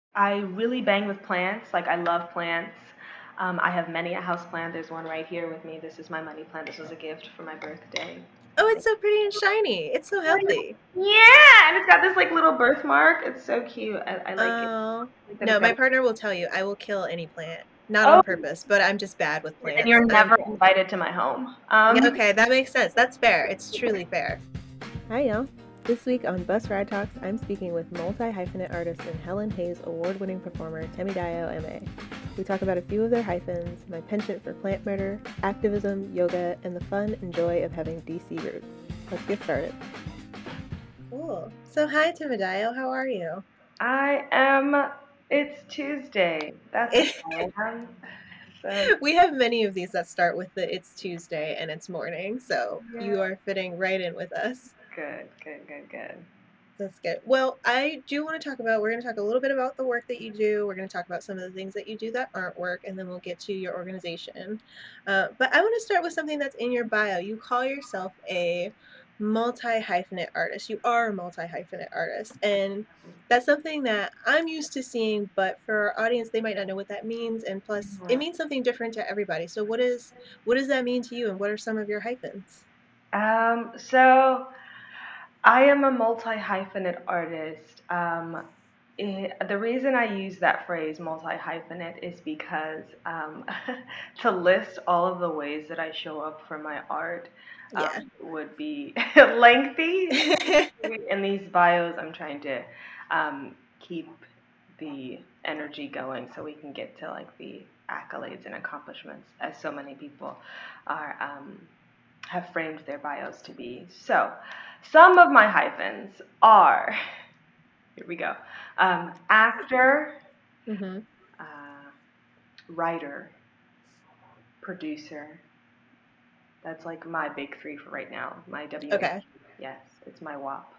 I really bang with plants. Like I love plants. I have many a house plant. There's one right here with me. This is my money plant. This was a gift for my birthday. Oh, it's so pretty and shiny. It's so healthy. Yeah, and it's got this like little birthmark. It's so cute. I like it. Oh, I like that it's no, got. my partner will tell you I will kill any plant. Not Oh, on purpose, but I'm just bad with and plants. you're never invited to my home. Yeah, okay, that makes sense. That's fair. It's truly fair. Hi, y'all. This week on Bus Ride Talks, I'm speaking with multi-hyphenate artist and Helen Hayes award-winning performer Temidayo M.A. We talk about a few of their hyphens, my penchant for plant murder, activism, yoga, and the fun and joy of having DC roots. Let's get started. Cool. So, hi, Temidayo. How are you? I am. It's Tuesday. That's how I am. So We have many of these that start with the "It's Tuesday" and "It's morning," so yeah, you are fitting right in with us. good, good, good, good. That's good. Well, I do want to talk about, we're going to talk a little bit about the work that you do. We're going to talk about some of the things that you do that aren't work, and then we'll get to your organization. But I want to start with something that's in your bio. You call yourself a multi-hyphenate artist. You are a multi-hyphenate artist. And that's something that I'm used to seeing, but for our audience, they might not know what that means. And plus, it means something different to everybody. So what does that mean to you, and what are some of your hyphens? So I am a multi-hyphenate artist. The reason I use that phrase multi-hyphenate is because to list all of the ways that I show up for my art Yeah. would be lengthy. In these bios, I'm trying to keep the energy going so we can get to like the accolades and accomplishments as so many people are have framed their bios to be. So, some of my hyphens are here we go actor, hmm uh, writer, producer. That's like my big three for right now. My WA. Okay. Yes, it's my WAP.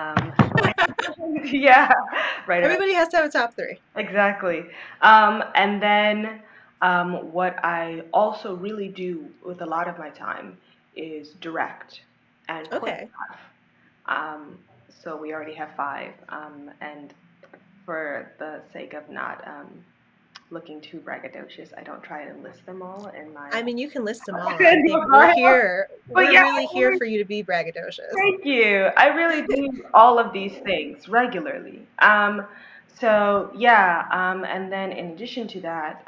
Yeah, writer. Everybody has to have a top three. Exactly. And then what I also really do with a lot of my time is direct and Okay. choreograph. Um, so we already have five. And for the sake of not looking too braggadocious, I don't try to list them all in my. I mean, you can list them all. I think No, go ahead. But we're yeah, really here for you to be braggadocious. thank you. I really do all of these things regularly. So yeah, and then in addition to that,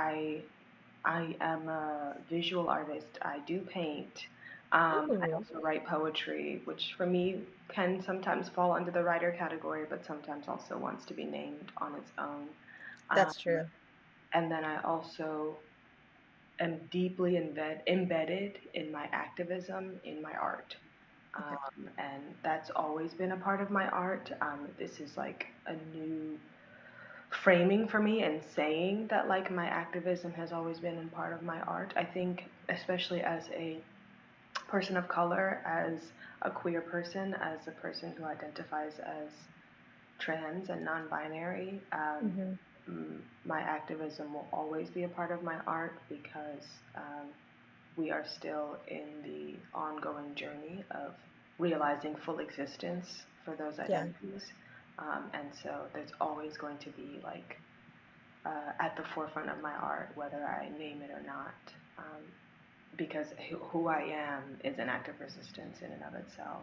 I am a visual artist. I do paint. I Ooh, also write poetry, which for me can sometimes fall under the writer category, but sometimes also wants to be named on its own. that's Um, true. and then I also am deeply embedded in my activism, in my art. Okay. And that's always been a part of my art. This is like a new framing for me and saying that like my activism has always been in part of my art. I think, especially as a person of color, as a queer person, as a person who identifies as trans and non-binary, hmm my activism will always be a part of my art because we are still in the ongoing journey of realizing full existence for those Yeah. identities. And so there's always going to be like at the forefront of my art, whether I name it or not, because who I am is an act of resistance in and of itself.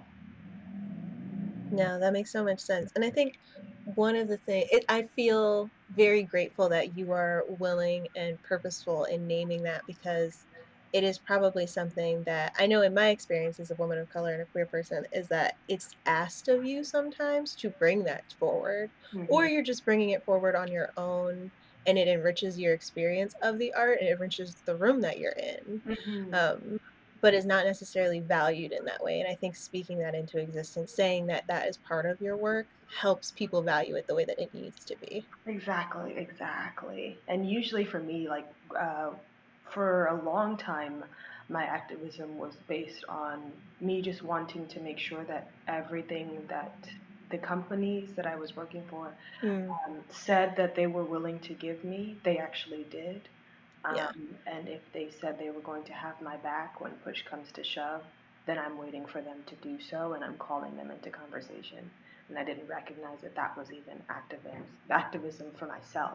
No, that makes so much sense. And I think one of the things, I feel very grateful that you are willing and purposeful in naming that because it is probably something that I know in my experience as a woman of color and a queer person is that it's asked of you sometimes to bring that forward, or Mm-hmm. you're just bringing it forward on your own and it enriches your experience of the art and it enriches the room that you're in. Mm-hmm. Um, but is not necessarily valued in that way. And I think speaking that into existence, saying that that is part of your work, helps people value it the way that it needs to be. Exactly, exactly. And usually for me, like for a long time, my activism was based on me just wanting to make sure that everything that the companies that I was working for Mm, said that they were willing to give me, they actually did. yeah. And if they said they were going to have my back when push comes to shove, then I'm waiting for them to do so and I'm calling them into conversation. and I didn't recognize that that was even activism for myself.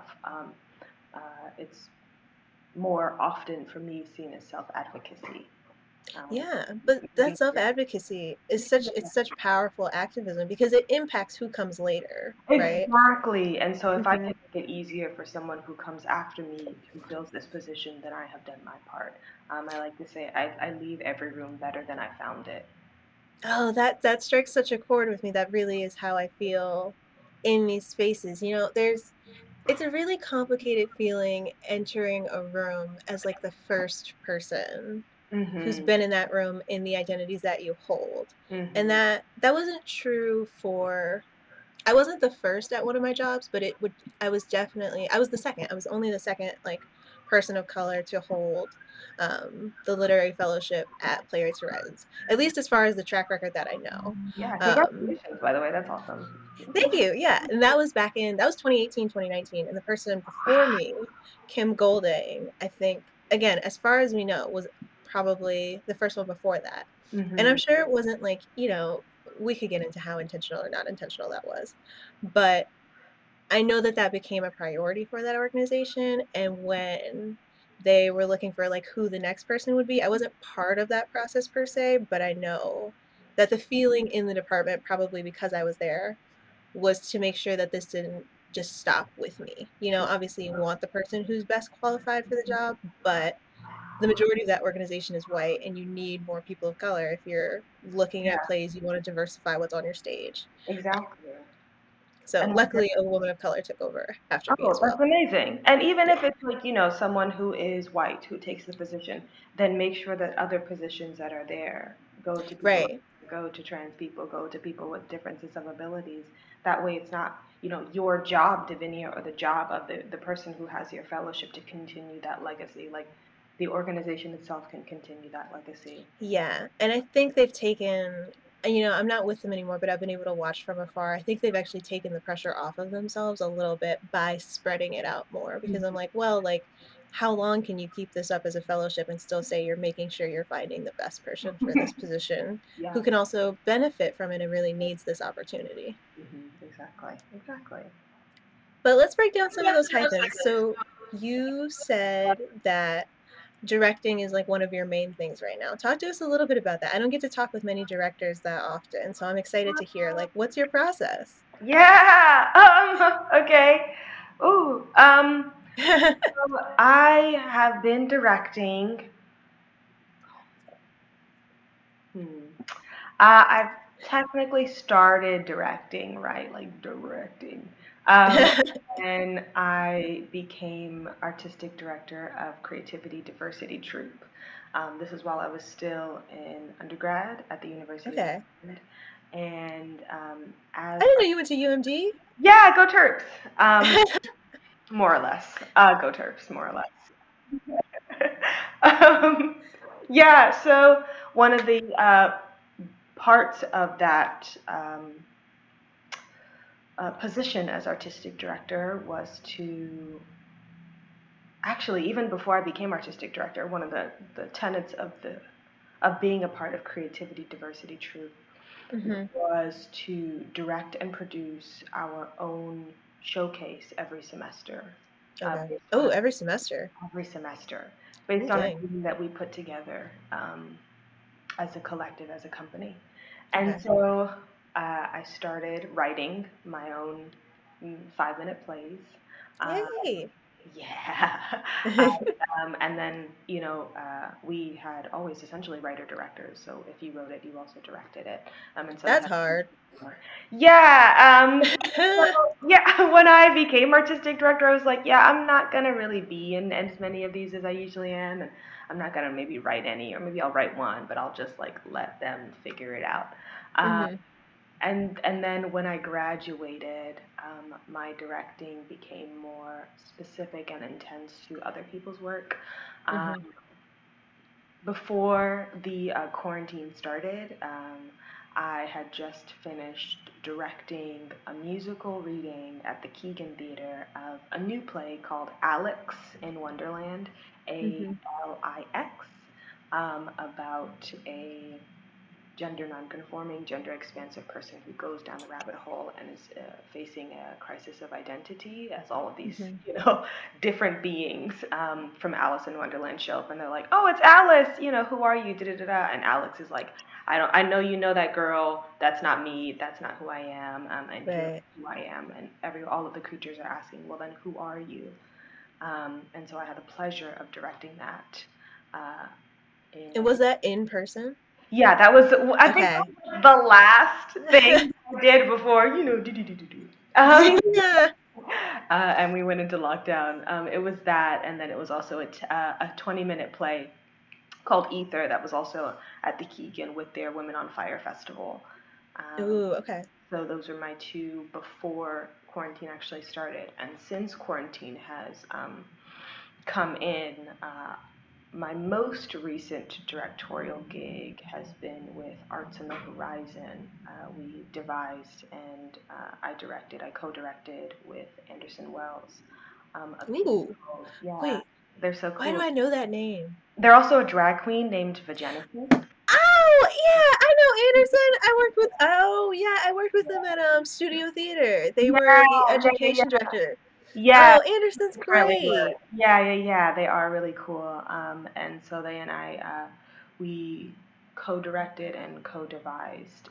It's more often for me seen as self advocacy. Um, Yeah, but that self-advocacy is such it's such powerful activism because it impacts who comes later, right? exactly. And so if I Hmm. can make it easier for someone who comes after me who fills this position, then I have done my part. I like to say I leave every room better than I found it. Oh, that strikes such a chord with me. That really is how I feel in these spaces. You know, it's a really complicated feeling entering a room as like the first person who's Mhm. been in that room in the identities that you hold. And Mhm. that wasn't true for I wasn't the first at one of my jobs, but I was definitely I was the second. I was only the second like person of color to hold the literary fellowship at Playwrights Horizons, at least as far as the track record that I know. Yeah, Um, congratulations, by the way. That's awesome. Thank you. Yeah, and that was 2018, 2019, and the person before me, Kim Golding, I think again, as far as we know, was probably the first one before that. And I'm Mhm. sure it wasn't like, we could get into how intentional or not intentional that was. But I know that that became a priority for that organization, and when they were looking for like who the next person would be, I wasn't part of that process per se, but I know that the feeling in the department, probably because I was there, was to make sure that this didn't just stop with me. You know, obviously you want the person who's best qualified for the job, but the majority of that organization is white and you need more people of color if you're looking at Yeah, plays, you want to diversify what's on your stage. exactly. So And luckily a woman of color took over after me oh, as that's well. amazing. And even Yeah. if it's like, someone who is white who takes the position, then make sure that other positions that are there go to people, Right. go to trans people, go to people with differences of abilities. That way it's not, your job, Divinia, or the job of the person who has your fellowship to continue that legacy. Like the organization itself can continue that legacy. Yeah. And I think they've taken, I'm not with them anymore, but I've been able to watch from afar. I think they've actually taken the pressure off of themselves a little bit by spreading it out more because I'm Mhm. like, well, like, how long can you keep this up as a fellowship and still say you're making sure you're finding the best person for this position Yeah. who can also benefit from it and really needs this opportunity? Exactly. Exactly. But let's break down some of those hyphens. So you said that directing is like one of your main things right now. Talk to us a little bit about that. I don't get to talk with many directors that often, so I'm excited to hear like what's your process? Yeah. Okay. Ooh. So I have been directing. Hmm. I've technically started directing, right? Like directing. Um, and I became artistic director of Creativity Diversity Troupe. This is while I was still in undergrad at the University of Okay. Maryland. And I as didn't know you went to UMD. yeah, go Terps. More or less. Go Terps, more or less. um, yeah, so one of the parts of that position as artistic director was to actually, even before I became artistic director, one of the tenets of being a part of Creativity Diversity Troupe Hmm. was to direct and produce our own showcase every semester, Okay. based on Oh, every semester. every semester, Oh, based on a dang. theme that we put together as a collective, as a company. And Okay. so I started writing my own 5-minute plays. Uh, Yay. yeah. And then, we had always essentially writer directors. So if you wrote it, you also directed it. And That's sometimes, hard. yeah. So, yeah, when I became artistic director, I was like, yeah, I'm not gonna really be in as many of these as I usually am, and I'm not gonna maybe write any, or maybe I'll write one, but I'll just like let them figure it out. Uh, Hmm. and then when I graduated, my directing became more specific and intense to other people's work. Um, Hmm. Before the quarantine started, I had just finished directing a musical reading at the Keegan Theater of a new play called Alex in Wonderland, Hmm. Alix, about a gender nonconforming, gender expansive person who goes down the rabbit hole and is facing a crisis of identity as all of these, Mhm. different beings from Alice in Wonderland show up and they're like, oh, it's Alice, who are you? Da da da da. And Alex is like, I know you know that girl. That's not me. That's not who I am. And here's Right. who I am. And all of the creatures are asking, well, then who are you? And so I had the pleasure of directing that. Uh, And in was that in person? Yeah, that was, I think Okay. that was the last thing I did before, do. Um, Yeah. and we went into lockdown. It was that, and then it was also a 20-minute play called Ether that was also at the Keegan with their Women on Fire festival. Um, Ooh, okay. so those are my two before quarantine actually started. And since quarantine has come in, my most recent directorial gig has been with Arts on the Horizon. We devised and I co-directed with Anderson Wells, a piece Ooh. called, yeah, Wait, they're so why do cool. I know that name? They're also a drag queen named Vagenesis. Oh, yeah, I know Anderson. I worked with them at Studio Theater. They Yeah, were the yeah, yeah, education yeah. director. Yeah, Oh, Anderson's currently were. great. Yeah, yeah, yeah. They are really cool. And so they and I, we co-directed and co-devised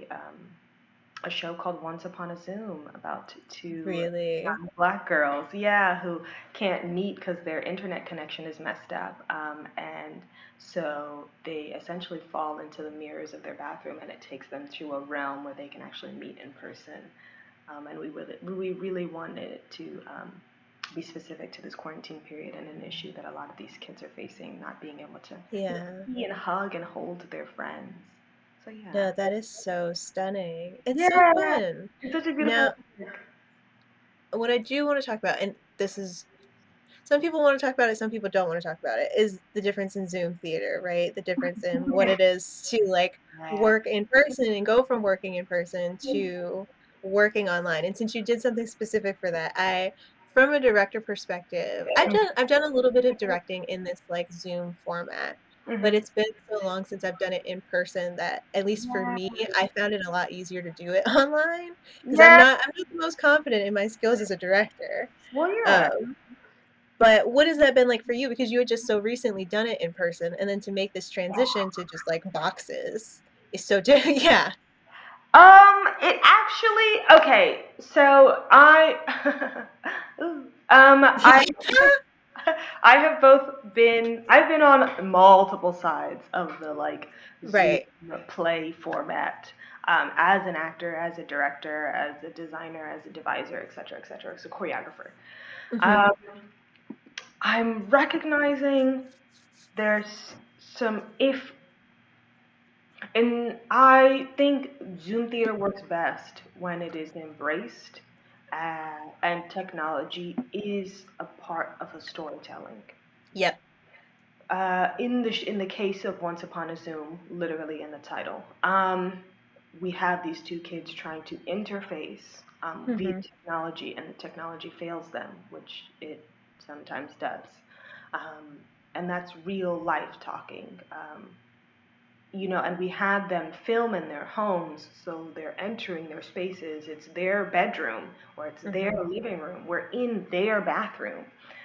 a show called Once Upon a Zoom about two Really? young black girls, yeah, who can't meet because their internet connection is messed up. And so they essentially fall into the mirrors of their bathroom, and it takes them to a realm where they can actually meet in person. And we really wanted it to be specific to this quarantine period and an issue that a lot of these kids are facing, not being able to Yeah. see and hug and hold their friends. So yeah. No, that is so stunning. It's so Yeah, fun. it's such a beautiful. Now, what I do want to talk about, and this is some people want to talk about it, some people don't want to talk about it, is the difference in Zoom theater, right? The difference in what it is to like Yeah. work in person and go from working in person to working online. And since you did something specific for that, from a director perspective, I've done a little bit of directing in this like Zoom format, but Mhm. it's been so long since I've done it in person that at least for Yeah. me, I found it a lot easier to do it online because Yeah. I'm not the most confident in my skills as a director. Well, yeah. Um, but what has that been like for you? Because you had just so recently done it in person, and then to make this transition to just like boxes is so different. Yeah. It actually, okay. So Ooh. I I have I've been on multiple sides of the like Zoom Right. play format, as an actor, as a director, as a designer, as a deviser, et cetera, as a choreographer. Hmm. Um, I'm recognizing there's some if and I think Zoom theater works best when it is embraced, and technology is a part of a storytelling. Yep. In the case of Once Upon a Zoom, literally in the title, we have these two kids trying to interface via Hmm. technology, and the technology fails them, which it sometimes does. Um, and that's real life talking. And we had them film in their homes, so they're entering their spaces. It's their bedroom or it's their Hmm. living room. We're in their bathroom.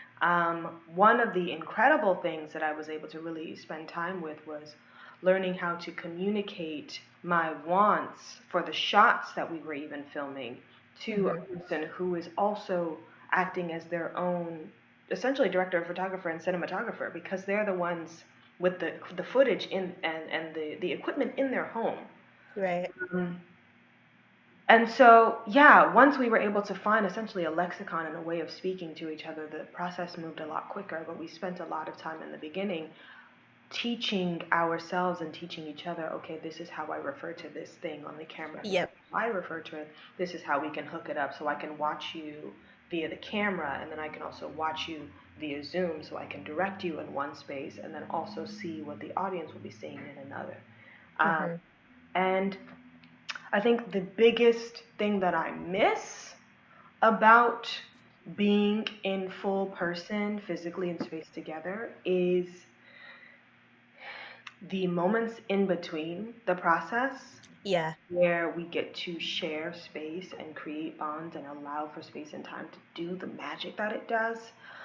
One of the incredible things that I was able to really spend time with was learning how to communicate my wants for the shots that we were even filming to Hmm. a person who is also acting as their own, essentially, director, photographer, and cinematographer, because they're the ones with the footage and the equipment in their home. Right. Um, and so, yeah, once we were able to find essentially a lexicon and a way of speaking to each other, the process moved a lot quicker. But we spent a lot of time in the beginning teaching ourselves and teaching each other, okay, this is how I refer to this thing on the camera. This is Yep. how I refer to it. This is how we can hook it up so I can watch you via the camera, and then I can also watch you via Zoom so I can direct you in one space and then also see what the audience will be seeing in another. Um, Hmm. and I think the biggest thing that I miss about being in full person, physically in space together, is the moments in between the process Yeah. where we get to share space and create bonds and allow for space and time to do the magic that it does.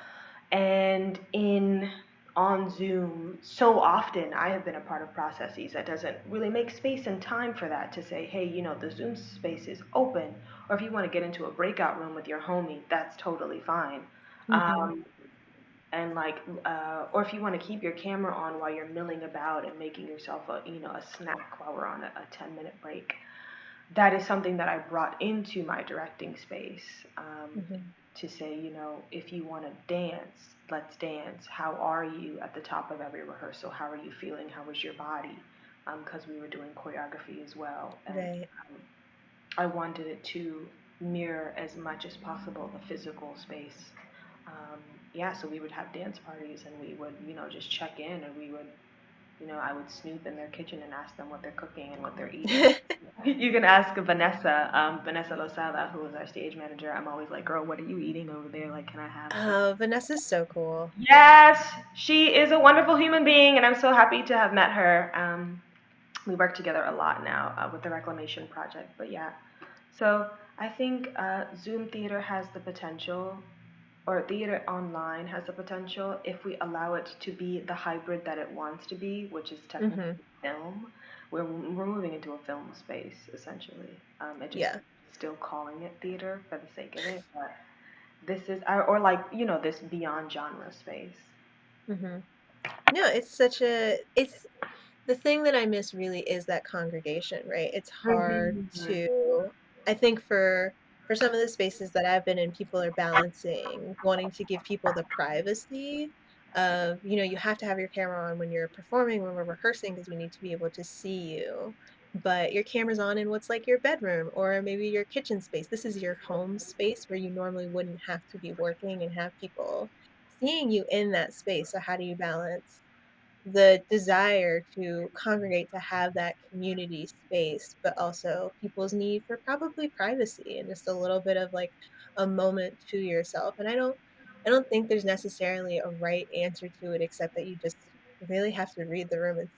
And in on Zoom, so often I have been a part of processes that doesn't really make space and time for that to say, hey, the Zoom space is open, or if you want to get into a breakout room with your homie, that's totally fine. Hmm. Um, and like, or if you want to keep your camera on while you're milling about and making yourself a snack while we're on a 10-minute break, that is something that I brought into my directing space, Hmm. to say, if you want to dance, let's dance. How are you at the top of every rehearsal? How are you feeling? How was your body? Because we were doing choreography as well. And Right. I wanted it to mirror as much as possible the physical space. Um, yeah, so we would have dance parties and we would, just check in, and we would, I would snoop in their kitchen and ask them what they're cooking and what they're eating. You can ask Vanessa Losada, who was our stage manager. I'm always like, girl, what are you eating over there? Like, can I have some? Oh, Vanessa's so cool. Yes, she is a wonderful human being, and I'm so happy to have met her. We work together a lot now with the Reclamation Project, but yeah. So I think Zoom theater has the potential, or theater online has the potential, if we allow it to be the hybrid that it wants to be, which is technically Hmm. film. We're moving into a film space essentially. It just Yeah. still calling it theater for the sake of it, but this is or like this beyond genre space. Hmm. No, it's the thing that I miss really is that congregation, right? It's hard Mm-hmm. to, I think for some of the spaces that I've been in, people are balancing wanting to give people the privacy of, you have to have your camera on when you're performing, when we're rehearsing, because we need to be able to see you. But your camera's on in what's like your bedroom or maybe your kitchen space. This is your home space where you normally wouldn't have to be working and have people seeing you in that space. So how do you balance the desire to congregate, to have that community space, but also people's need for probably privacy and just a little bit of like a moment to yourself. And I don't think there's necessarily a right answer to it except that you just really have to read the room and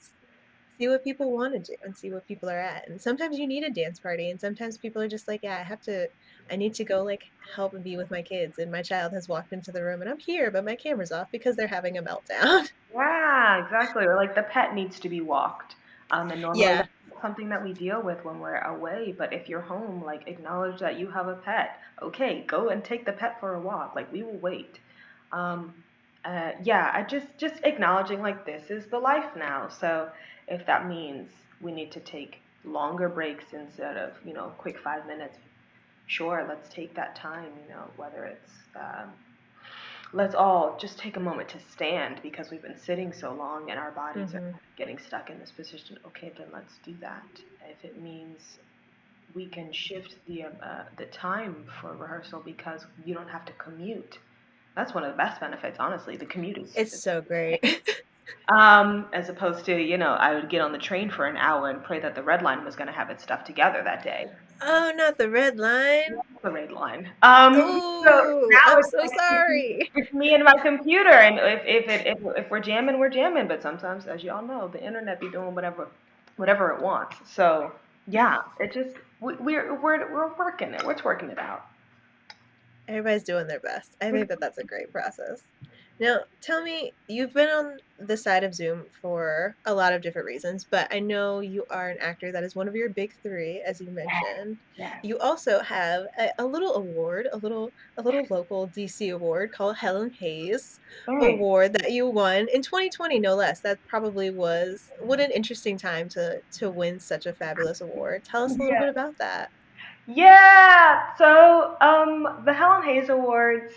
see what people want to do and see what people are at. And sometimes you need a dance party and sometimes people are just like, yeah, I need to go like help and be with my kids and my child has walked into the room and I'm here, but my camera's off because they're having a meltdown. Yeah, exactly. Or like the pet needs to be walked. And normally Yeah. that's something that we deal with when we're away. But if you're home, like acknowledge that you have a pet. Okay, go and take the pet for a walk. Like we will wait. Um, yeah, I just acknowledging like this is the life now. So if that means we need to take longer breaks instead of quick 5 minutes, sure, let's take that time. Whether it's let's all just take a moment to stand because we've been sitting so long and our bodies are Hmm. getting stuck in this position. Okay, then let's do that. If it means we can shift the time for rehearsal because you don't have to commute. That's one of the best benefits, honestly. The commute It's is so great. as opposed to I would get on the train for an hour and pray that the red line was going to have its stuff together that day. Oh, not the red line. The red line. So Oh, now I'm it's so like sorry. it's me and my computer, and if we're jamming, we're jamming. But sometimes, as y'all know, the internet be doing whatever it wants. So yeah, it just we're working it. We're working it out. Everybody's doing their best. I think that that's a great process. Now, tell me, you've been on the side of Zoom for a lot of different reasons, but I know you are an actor. That is one of your big three, as you mentioned. Yes. You also have a little award, a little local DC award called Helen Hayes Thanks. Award that you won in 2020, no less. That probably was what an interesting time to win such a fabulous award. Tell us a little bit Yeah. about that. Yeah. So the Helen Hayes Awards.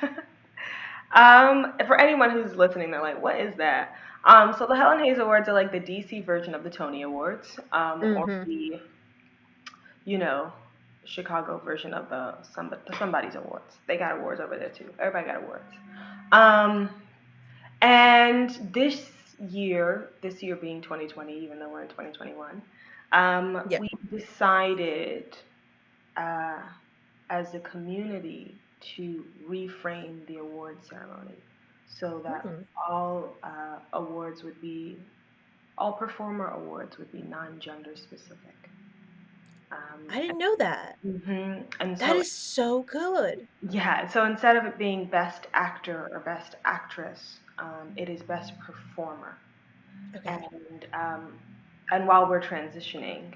For anyone who's listening, they're like, "What is that?" So the Helen Hayes Awards are like the DC version of the Tony Awards, or Mm-hmm. the you know, Chicago version of the Somebody's Awards. They got awards over there too. Everybody got awards. Um, and this year being 2020, even though we're in 2021, Yep. we decided uh, as a community to reframe the award ceremony so that Mm. all awards would be all performer awards would be non-gender specific. Um, I didn't know that. and That so is so good. yeah, so instead of it being best actor or best actress, it is best performer. Okay. And while we're transitioning,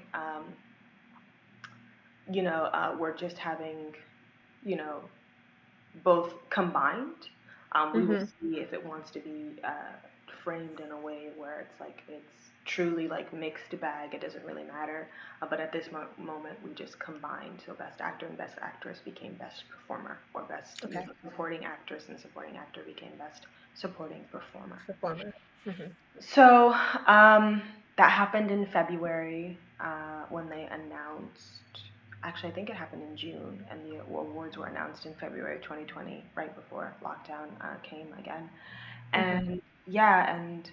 we're just having, you know, both combined. We will Mhm. see if it wants to be framed in a way where it's like it's truly like mixed bag. It doesn't really matter. But at this moment, we just combined. So best actor and best actress became best performer, or best Okay. supporting actress and supporting actor became best supporting performer. Performer. Mhm. So that happened in February when they announced. Actually, I think it happened in June, and the awards were announced in February 2020, right before lockdown came again. Mhm. And yeah, and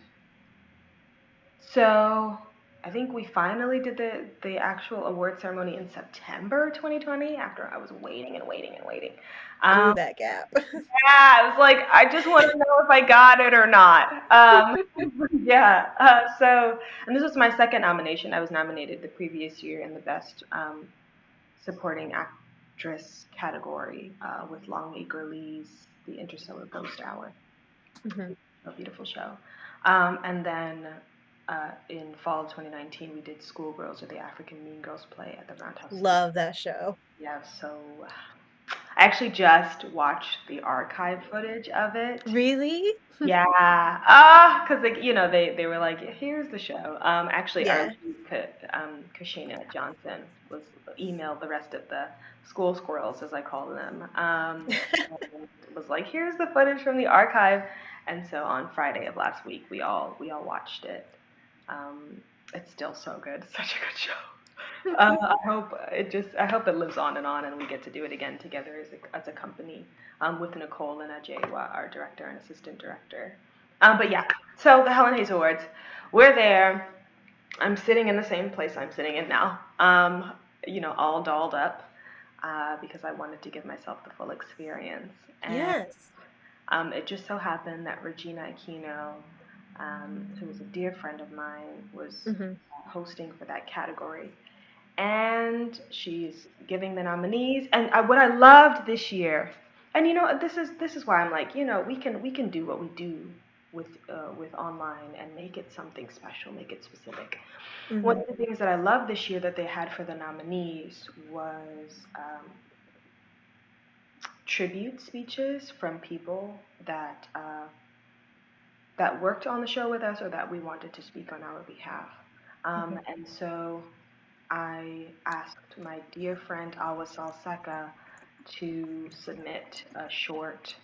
so I think we finally did the actual award ceremony in September 2020 after I was waiting and waiting and waiting. Through Um, that gap. yeah, I was like, I just want to know if I got it or not. Yeah. And this was my second nomination. I was nominated the previous year in the Best Supporting Actress category with Longacre Lee's The Interstellar Ghost Hour. Mhm. A beautiful show. And then in fall of 2019, we did Schoolgirls, or the African Mean Girls play at the Roundhouse Theater. Love that show. Yeah, so I actually just watched the archive footage of it. Really? Yeah, because they were like, here's the show. Actually, our Yeah. lead, Kashina Johnson, was emailed the rest of the school squirrels, as I call them, and was like, here's the footage from the archive. And so on Friday of last week, we all watched it. Um, it's still so good, such a good show. I hope it lives on, and we get to do it again together as a company, with Nicole and Ajay, our director and assistant director. But yeah, so the Helen Hayes Awards, we're there. I'm sitting in the same place I'm sitting in now, all dolled up, because I wanted to give myself the full experience. And Yes. it just so happened that Regina Aquino, who was a dear friend of mine, was Mhm. hosting for that category, and she's giving the nominees. And what I loved this year, and this is why I'm like, we can do what we do with online and make it something special, make it specific. One Mhm. of the things that I loved this year that they had for the nominees was tribute speeches from people that worked on the show with us, or that we wanted to speak on our behalf. Mhm. And so I asked my dear friend Awa Salseka to submit a short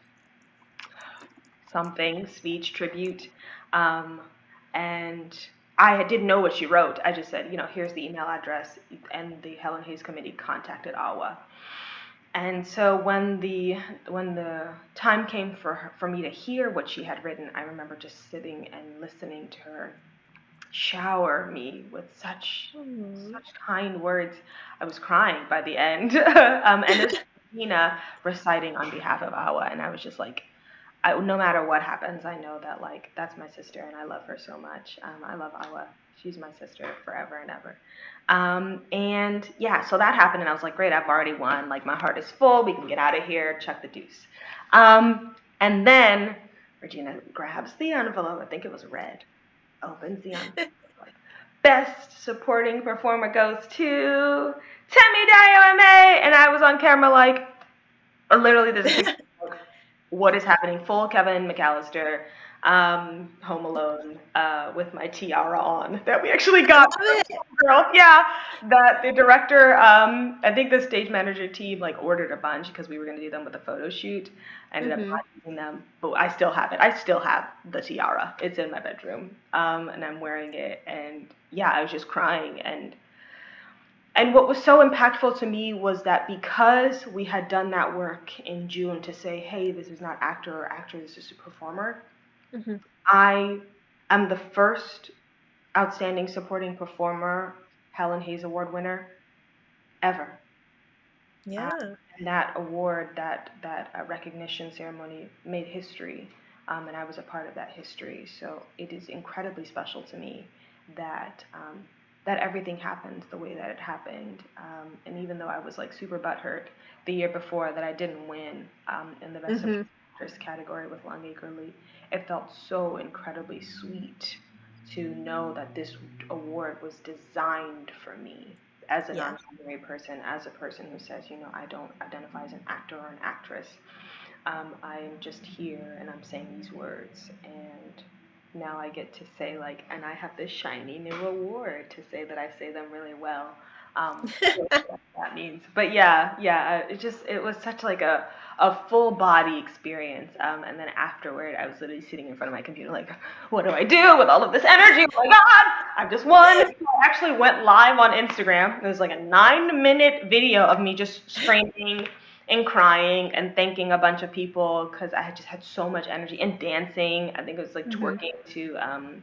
something speech tribute, um, and I didn't know what she wrote. I just said, here's the email address, and the Helen Hayes Committee contacted Awa. And so when the time came for me to hear what she had written, I remember just sitting and listening to her shower me with such Mhm. such kind words. I was crying by the end. And this was Nina reciting on behalf of Awa, and I was just like, no matter what happens, I know that like that's my sister, and I love her so much. I love Awa. She's my sister forever and ever. And yeah, so that happened, and I was like, great, I've already won. Like my heart is full. We can get out of here. Chuck the deuce. And then Regina grabs the envelope. I think it was red. Opens the envelope. Like, best supporting performer goes to Temi Dio MA, and I was on camera like, literally, there's a picture of what is happening. Full Kevin McAllister, Home Alone, with my tiara on that we actually I love got. it. Girl, yeah, that the director, I think the stage manager team like ordered a bunch because we were gonna do them with a photo shoot. I ended up not Mhm. using them, but I still have it. I still have the tiara. It's in my bedroom, and I'm wearing it. And yeah, I was just crying. And what was so impactful to me was that because we had done that work in June to say, hey, this is not actor or actor, this is a performer, Mhm. I am the first outstanding supporting performer Helen Hayes Award winner ever. Uh, Yeah. and that award, that recognition ceremony made history, and I was a part of that history. So it is incredibly special to me. that that everything happened the way that it happened. And even though I was like super butthurt the year before that I didn't win in the Best Mm-hmm. Supporting Actress category with Longacre Lee, it felt so incredibly sweet to know that this award was designed for me as a Yeah. non-binary person, as a person who says, you know, I don't identify as an actor or an actress. I'm just here and I'm saying these words, and now I get to say like, and I have this shiny new award to say that I say them really well. What that means, but yeah, it was such like a full body experience. And then afterward, I was literally sitting in front of my computer like, what do I do with all of this energy? Oh my god, I've just won! So I actually went live on Instagram. It was like a 9-minute video of me just screaming and crying and thanking a bunch of people because I had just had so much energy and dancing. I think it was like Mm-hmm. twerking to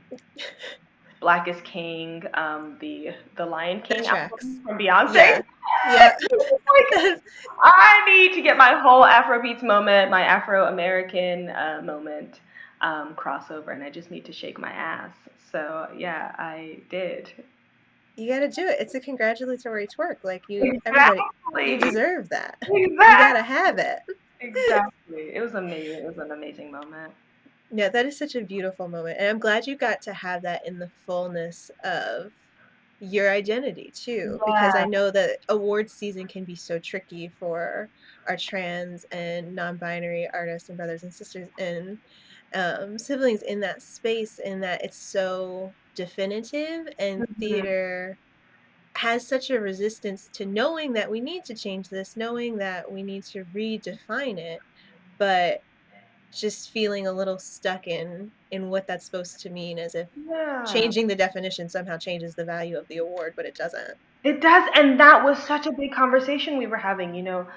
Black is King, the Lion That King tracks. album from Beyonce. Yeah. Yeah. Like, I need to get my whole Afrobeats moment, my Afro American moment crossover, and I just need to shake my ass. So yeah, I did. You gotta do it. It's a congratulatory twerk. Like everybody, you Exactly. deserve that. You gotta Exactly. have it. Exactly. It was amazing. It was an amazing moment. Yeah, that is such a beautiful moment. And I'm glad you got to have that in the fullness of your identity too, because I Yeah. know that awards season can be so tricky for our trans and non-binary artists and brothers and sisters and siblings in that space, in that it's so definitive, and Mhm. theater has such a resistance to knowing that we need to change this, knowing that we need to redefine it, but just feeling a little stuck in what that's supposed to mean, as if Yeah. changing the definition somehow changes the value of the award, but it doesn't. It does, and that was such a big conversation we were having, you know,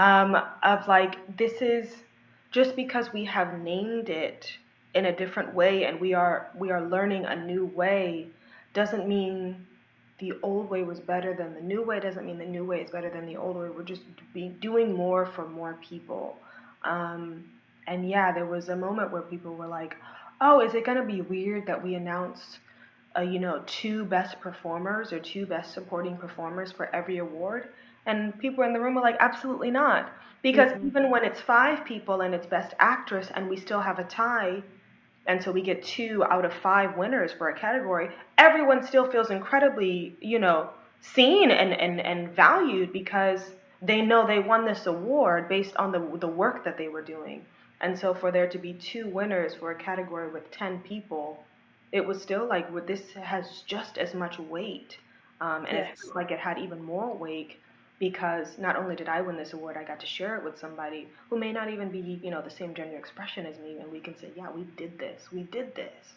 of like this is just because we have named it in a different way and we are learning a new way doesn't mean the old way was better than the new way, doesn't mean the new way is better than the old way. We're just doing more for more people. Um, and yeah, there was a moment where people were like, "Oh, is it gonna be weird that we announced you know, two best performers or two best supporting performers for every award?" And people in the room were like, absolutely not. Because Mm-mm. even when it's five people and it's best actress and we still have a tie, and so we get 2 out of 5 winners for a category, everyone still feels incredibly, you know, seen and valued because they know they won this award based on the work that they were doing. And so for there to be 2 winners for a category with 10 people, it was still like, well, this has just as much weight. And it Yes. felt like it had even more weight because not only did I win this award, I got to share it with somebody who may not even be, you know, the same gender expression as me, and we can say, yeah, we did this, we did this.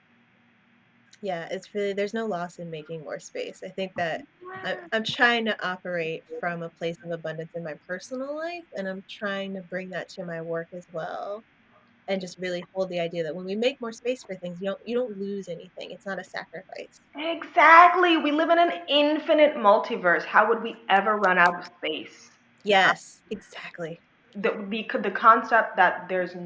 Yeah, it's really, there's no loss in making more space. I think that Yeah. I'm trying to operate from a place of abundance in my personal life, and I'm trying to bring that to my work as well. And just really hold the idea that when we make more space for things, you don't lose anything. It's not a sacrifice. Exactly. We live in an infinite multiverse. How would we ever run out of space? Yes, exactly. The concept that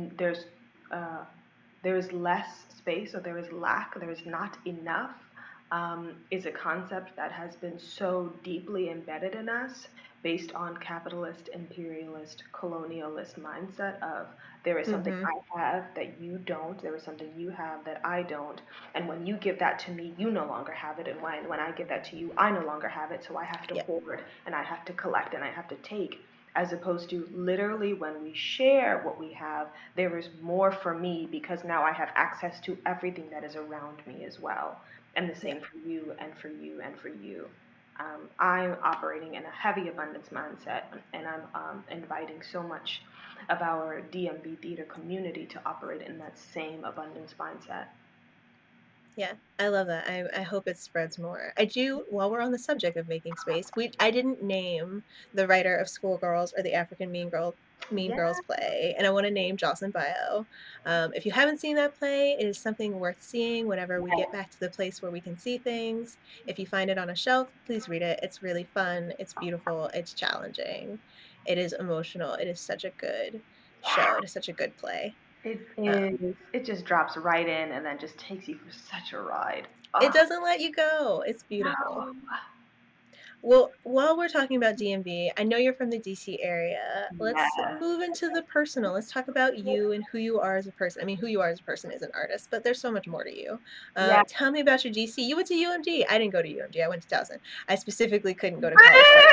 uh, there is less space or there is lack, there is not enough, is a concept that has been so deeply embedded in us based on capitalist, imperialist, colonialist mindset of there is something Mm-hmm. I have that you don't, there is something you have that I don't, and when you give that to me, you no longer have it, and when I give that to you, I no longer have it, so I have to Yeah. hoard, and I have to collect, and I have to take, as opposed to literally when we share what we have, there is more for me because now I have access to everything that is around me as well. And the Yeah. same for you and for you and for you. I'm operating in a heavy abundance mindset, and I'm inviting so much of our DMB theater community to operate in that same abundance mindset. Yeah, I love that. I hope it spreads more. I do, while we're on the subject of making space, I didn't name the writer of Schoolgirls or the African Mean Yeah. Girls play, and I want to name Jocelyn Bio. If you haven't seen that play, it is something worth seeing whenever we get back to the place where we can see things. If you find it on a shelf, please read it. It's really fun, it's beautiful, it's challenging, it is emotional. It is such a good show. It is such a good play. It Um, is. It just drops right in and then just takes you for such a ride. It Oh, doesn't let you go. It's beautiful. no. Well, while we're talking about DMV, I know you're from the DC area. Let's Yeah. move into the personal. Let's talk about you and who you are as a person. I mean, who you are as a person is an artist, but there's so much more to you. Yeah. Tell me about your DC. You went to UMD. I didn't go to UMD. I went to Towson. I specifically couldn't go to College Park.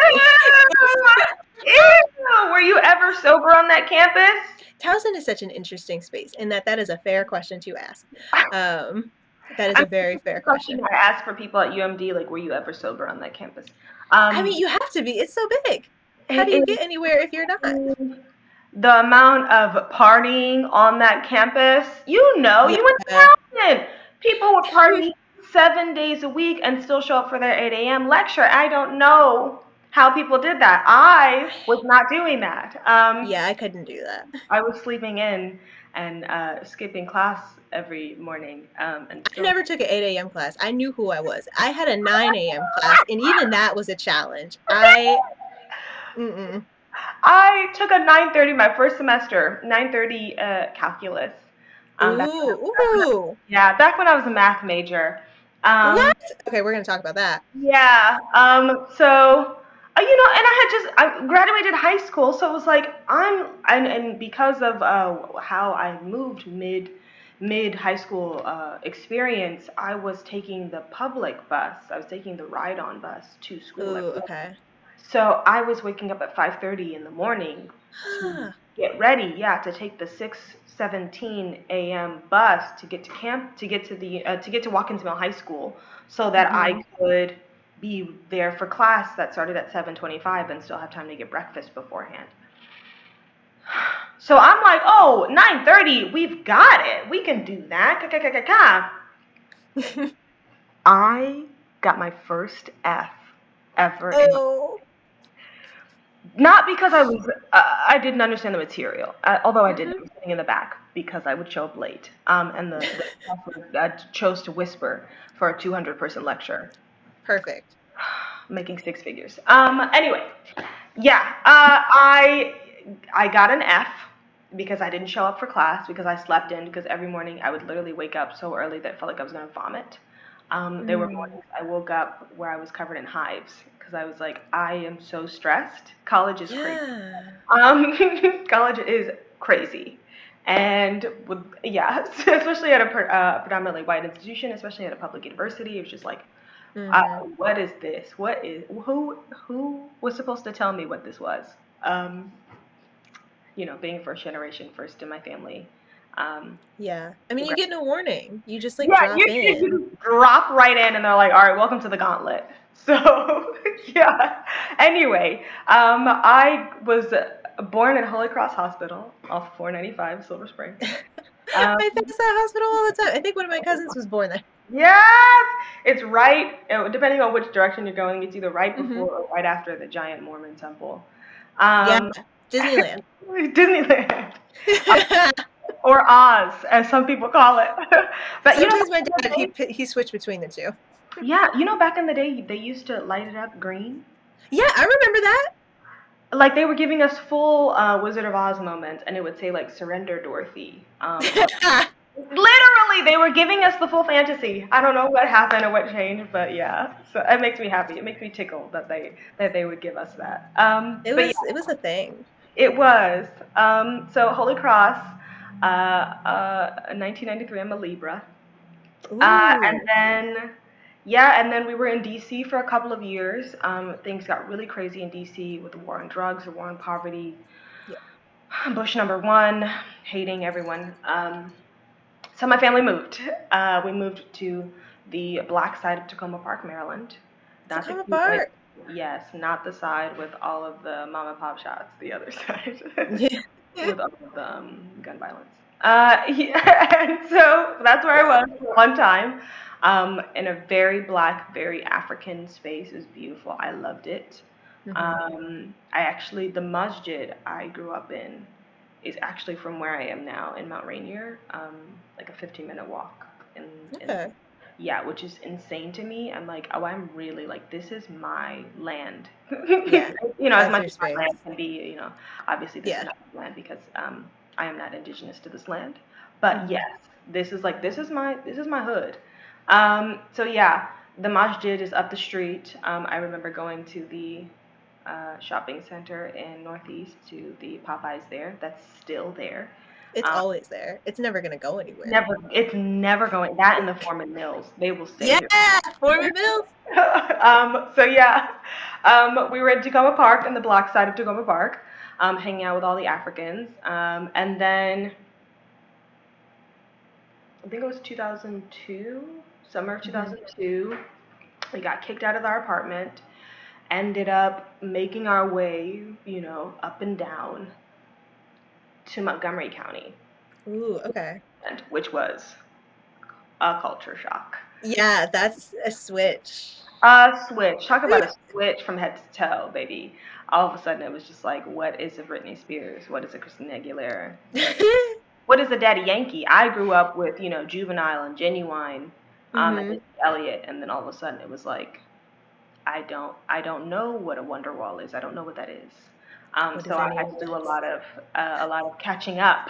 Ew! Were you ever sober on that campus? Towson is such an interesting space, and that is a fair question to ask. Um, that is I a mean, very this is fair a question question. I ask for people at UMD, like, were you ever sober on that campus? I mean, Um, you have to be. It's so big. How it do you is get anywhere if you're not? the amount of partying on that campus. Yeah. You went to Towson. People were partying 7 days a week and still show up for their 8 a.m. lecture. I don't know how people did that. I was not doing that. Yeah, I couldn't do that. I was sleeping in and skipping class every morning and I still. never took an 8 a.m. class. I knew who I was. I had a 9 a.m. class, and even that was a challenge. Mm-mm. I took a 9:30 my first semester, 9:30 calculus. Ooh. Back when I was a math major. What? Um, Okay, we're gonna talk about that. yeah. And I graduated high school, so it was like and because of how I moved mid high school experience, I was taking the public bus. I was taking the ride-on bus to school Ooh, every day. okay. So I was waking up at 5:30 in the morning to get ready, yeah, to take the 6:17 a.m. bus to get to camp, to get to Watkins Mill High School, so that Mm-hmm. I could be there for class that started at 7:25 and still have time to get breakfast beforehand. So I'm like, oh, 9:30, we've got it. We can do that. I got my first F ever in my. Oh. Not because I didn't understand the material, although I did. I Mm-hmm. was sitting in the back because I would show up late. And the professor chose to whisper for a 200-person lecture, Perfect. making six figures. Anyway, yeah, I got an F because I didn't show up for class because I slept in because every morning I would literally wake up so early that I felt like I was gonna vomit. There were Mm. mornings I woke up where I was covered in hives because I was like, I am so stressed. College is crazy. Yeah. College is crazy. And yeah, especially at a predominantly white institution, especially at a public university, it was just like, Mm-hmm. what is this? Who was supposed to tell me what this was? Um, being first generation, first in my family. Um, Yeah. I mean, you get no warning. You just like yeah, drop in. you drop right in, and they're like, "All right, welcome to the gauntlet." So, yeah. Anyway, I was born at Holy Cross Hospital off 495 Silver Spring. Um, I pass that hospital all the time. I think one of my cousins was born there. yes, it's right. Depending on which direction you're going, it's either right Mm-hmm. before or right after the giant Mormon temple. Yeah. Um, Disneyland. Disneyland. Or Oz, as some people call it. But Sometimes my back in the dad day, he switched between the two. yeah, back in the day, they used to light it up green. Yeah, I remember that. Like they were giving us full Wizard of Oz moments, and it would say like "Surrender, Dorothy." Literally, they were giving us the full fantasy. I don't know what happened or what changed, but yeah. So it makes me happy. It makes me tickle that they would give us that. But yeah, It was a thing. it was. So Holy Cross, 1993. I'm a Libra. And Ooh. then, yeah, and then we were in DC for a couple of years. Things got really crazy in DC with the war on drugs, the war on poverty, Yeah. Bush number one, hating everyone. So my family moved. We moved to the black side of Tacoma Park, Maryland. Not the Tacoma cute white, Park. yes, not the side with all of the mom and pop shots, the other side. Yeah. With all of the gun violence. And so that's where I was for one time, in a very black, very African space. It was beautiful. I loved it. Hmm. The masjid I grew up in is actually from where I am now in Mount Rainier, like a 15-minute walk. In Okay. Yeah, which is insane to me. I'm like, oh, I'm really like, this is my land. Yeah. As That's much your as my land space. can be, obviously this is Yeah. not my land because I am not indigenous to this land. But Hmm. yes, this is my hood. So yeah, the masjid is up the street. I remember going to the shopping center in Northeast to the Popeyes there. That's still there. It's Um, always there. It's never gonna go anywhere. it's never going. That and the Foreman Mills, they will stay Yeah, here. Foreman Mills. So yeah, we were in Tacoma Park in the block side of Tacoma Park, hanging out with all the Africans. And then I think it was 2002, summer of Hmm. 2002. We got kicked out of our apartment, ended up making our way, up and down to Montgomery County, Ooh, okay. which was a culture shock. Yeah, that's a switch. A switch. Talk about a switch from head to toe, baby. All of a sudden, it was just like, what is a Britney Spears? What is a Christina Aguilera? What is a Daddy Yankee? I grew up with, Juvenile and Genuine, and Hmm. Missy Elliott, and then all of a sudden, it was like, I don't know what a Wonderwall is. I don't know what that is. What So is I any had of to do this? a lot of catching up,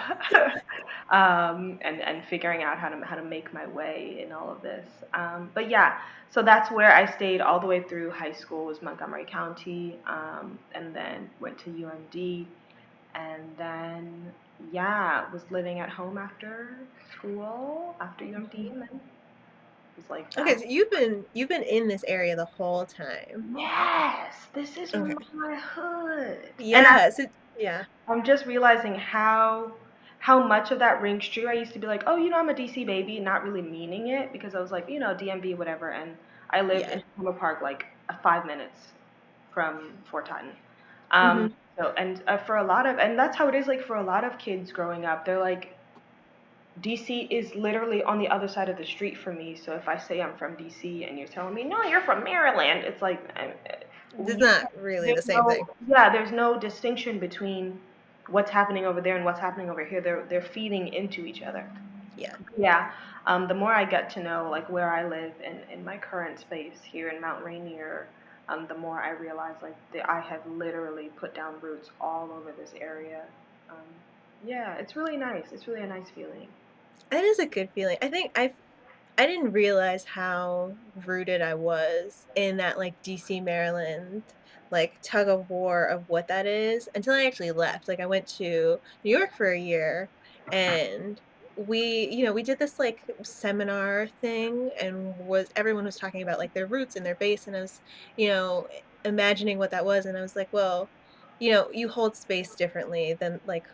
and figuring out how to make my way in all of this. But yeah, so that's where I stayed all the way through high school was Montgomery County, and then went to UMD, and then yeah, was living at home after school after UMD, Mhm. and then was like Okay, back. so you've been in this area the whole time. Yes, this is Okay. my hood. And Yeah. So yeah. I'm just realizing how much of that rings true. I used to be like, oh, I'm a DC baby, not really meaning it because I was like, DMV, whatever. And I lived Yeah. in Tacoma Park like 5 minutes from Fort Totten. Hmm. So and for a lot of and that's how it is like for a lot of kids growing up. They're like DC is literally on the other side of the street from me. So if I say I'm from DC and you're telling me, no, you're from Maryland, it's like, It's not really the same thing. there's no distinction between what's happening over there and what's happening over here. They're feeding into each other. Yeah. Yeah. The more I get to know like where I live in my current space here in Mount Rainier, the more I realize like that I have literally put down roots all over this area. Um, yeah, it's really nice. It's really a nice feeling. That is a good feeling. I didn't realize how rooted I was in that like DC, Maryland, like tug of war of what that is until I actually left. Like I went to New York for a year and we did this like seminar thing and was everyone was talking about like their roots and their base and I was, imagining what that was and I was like, well, you hold space differently than like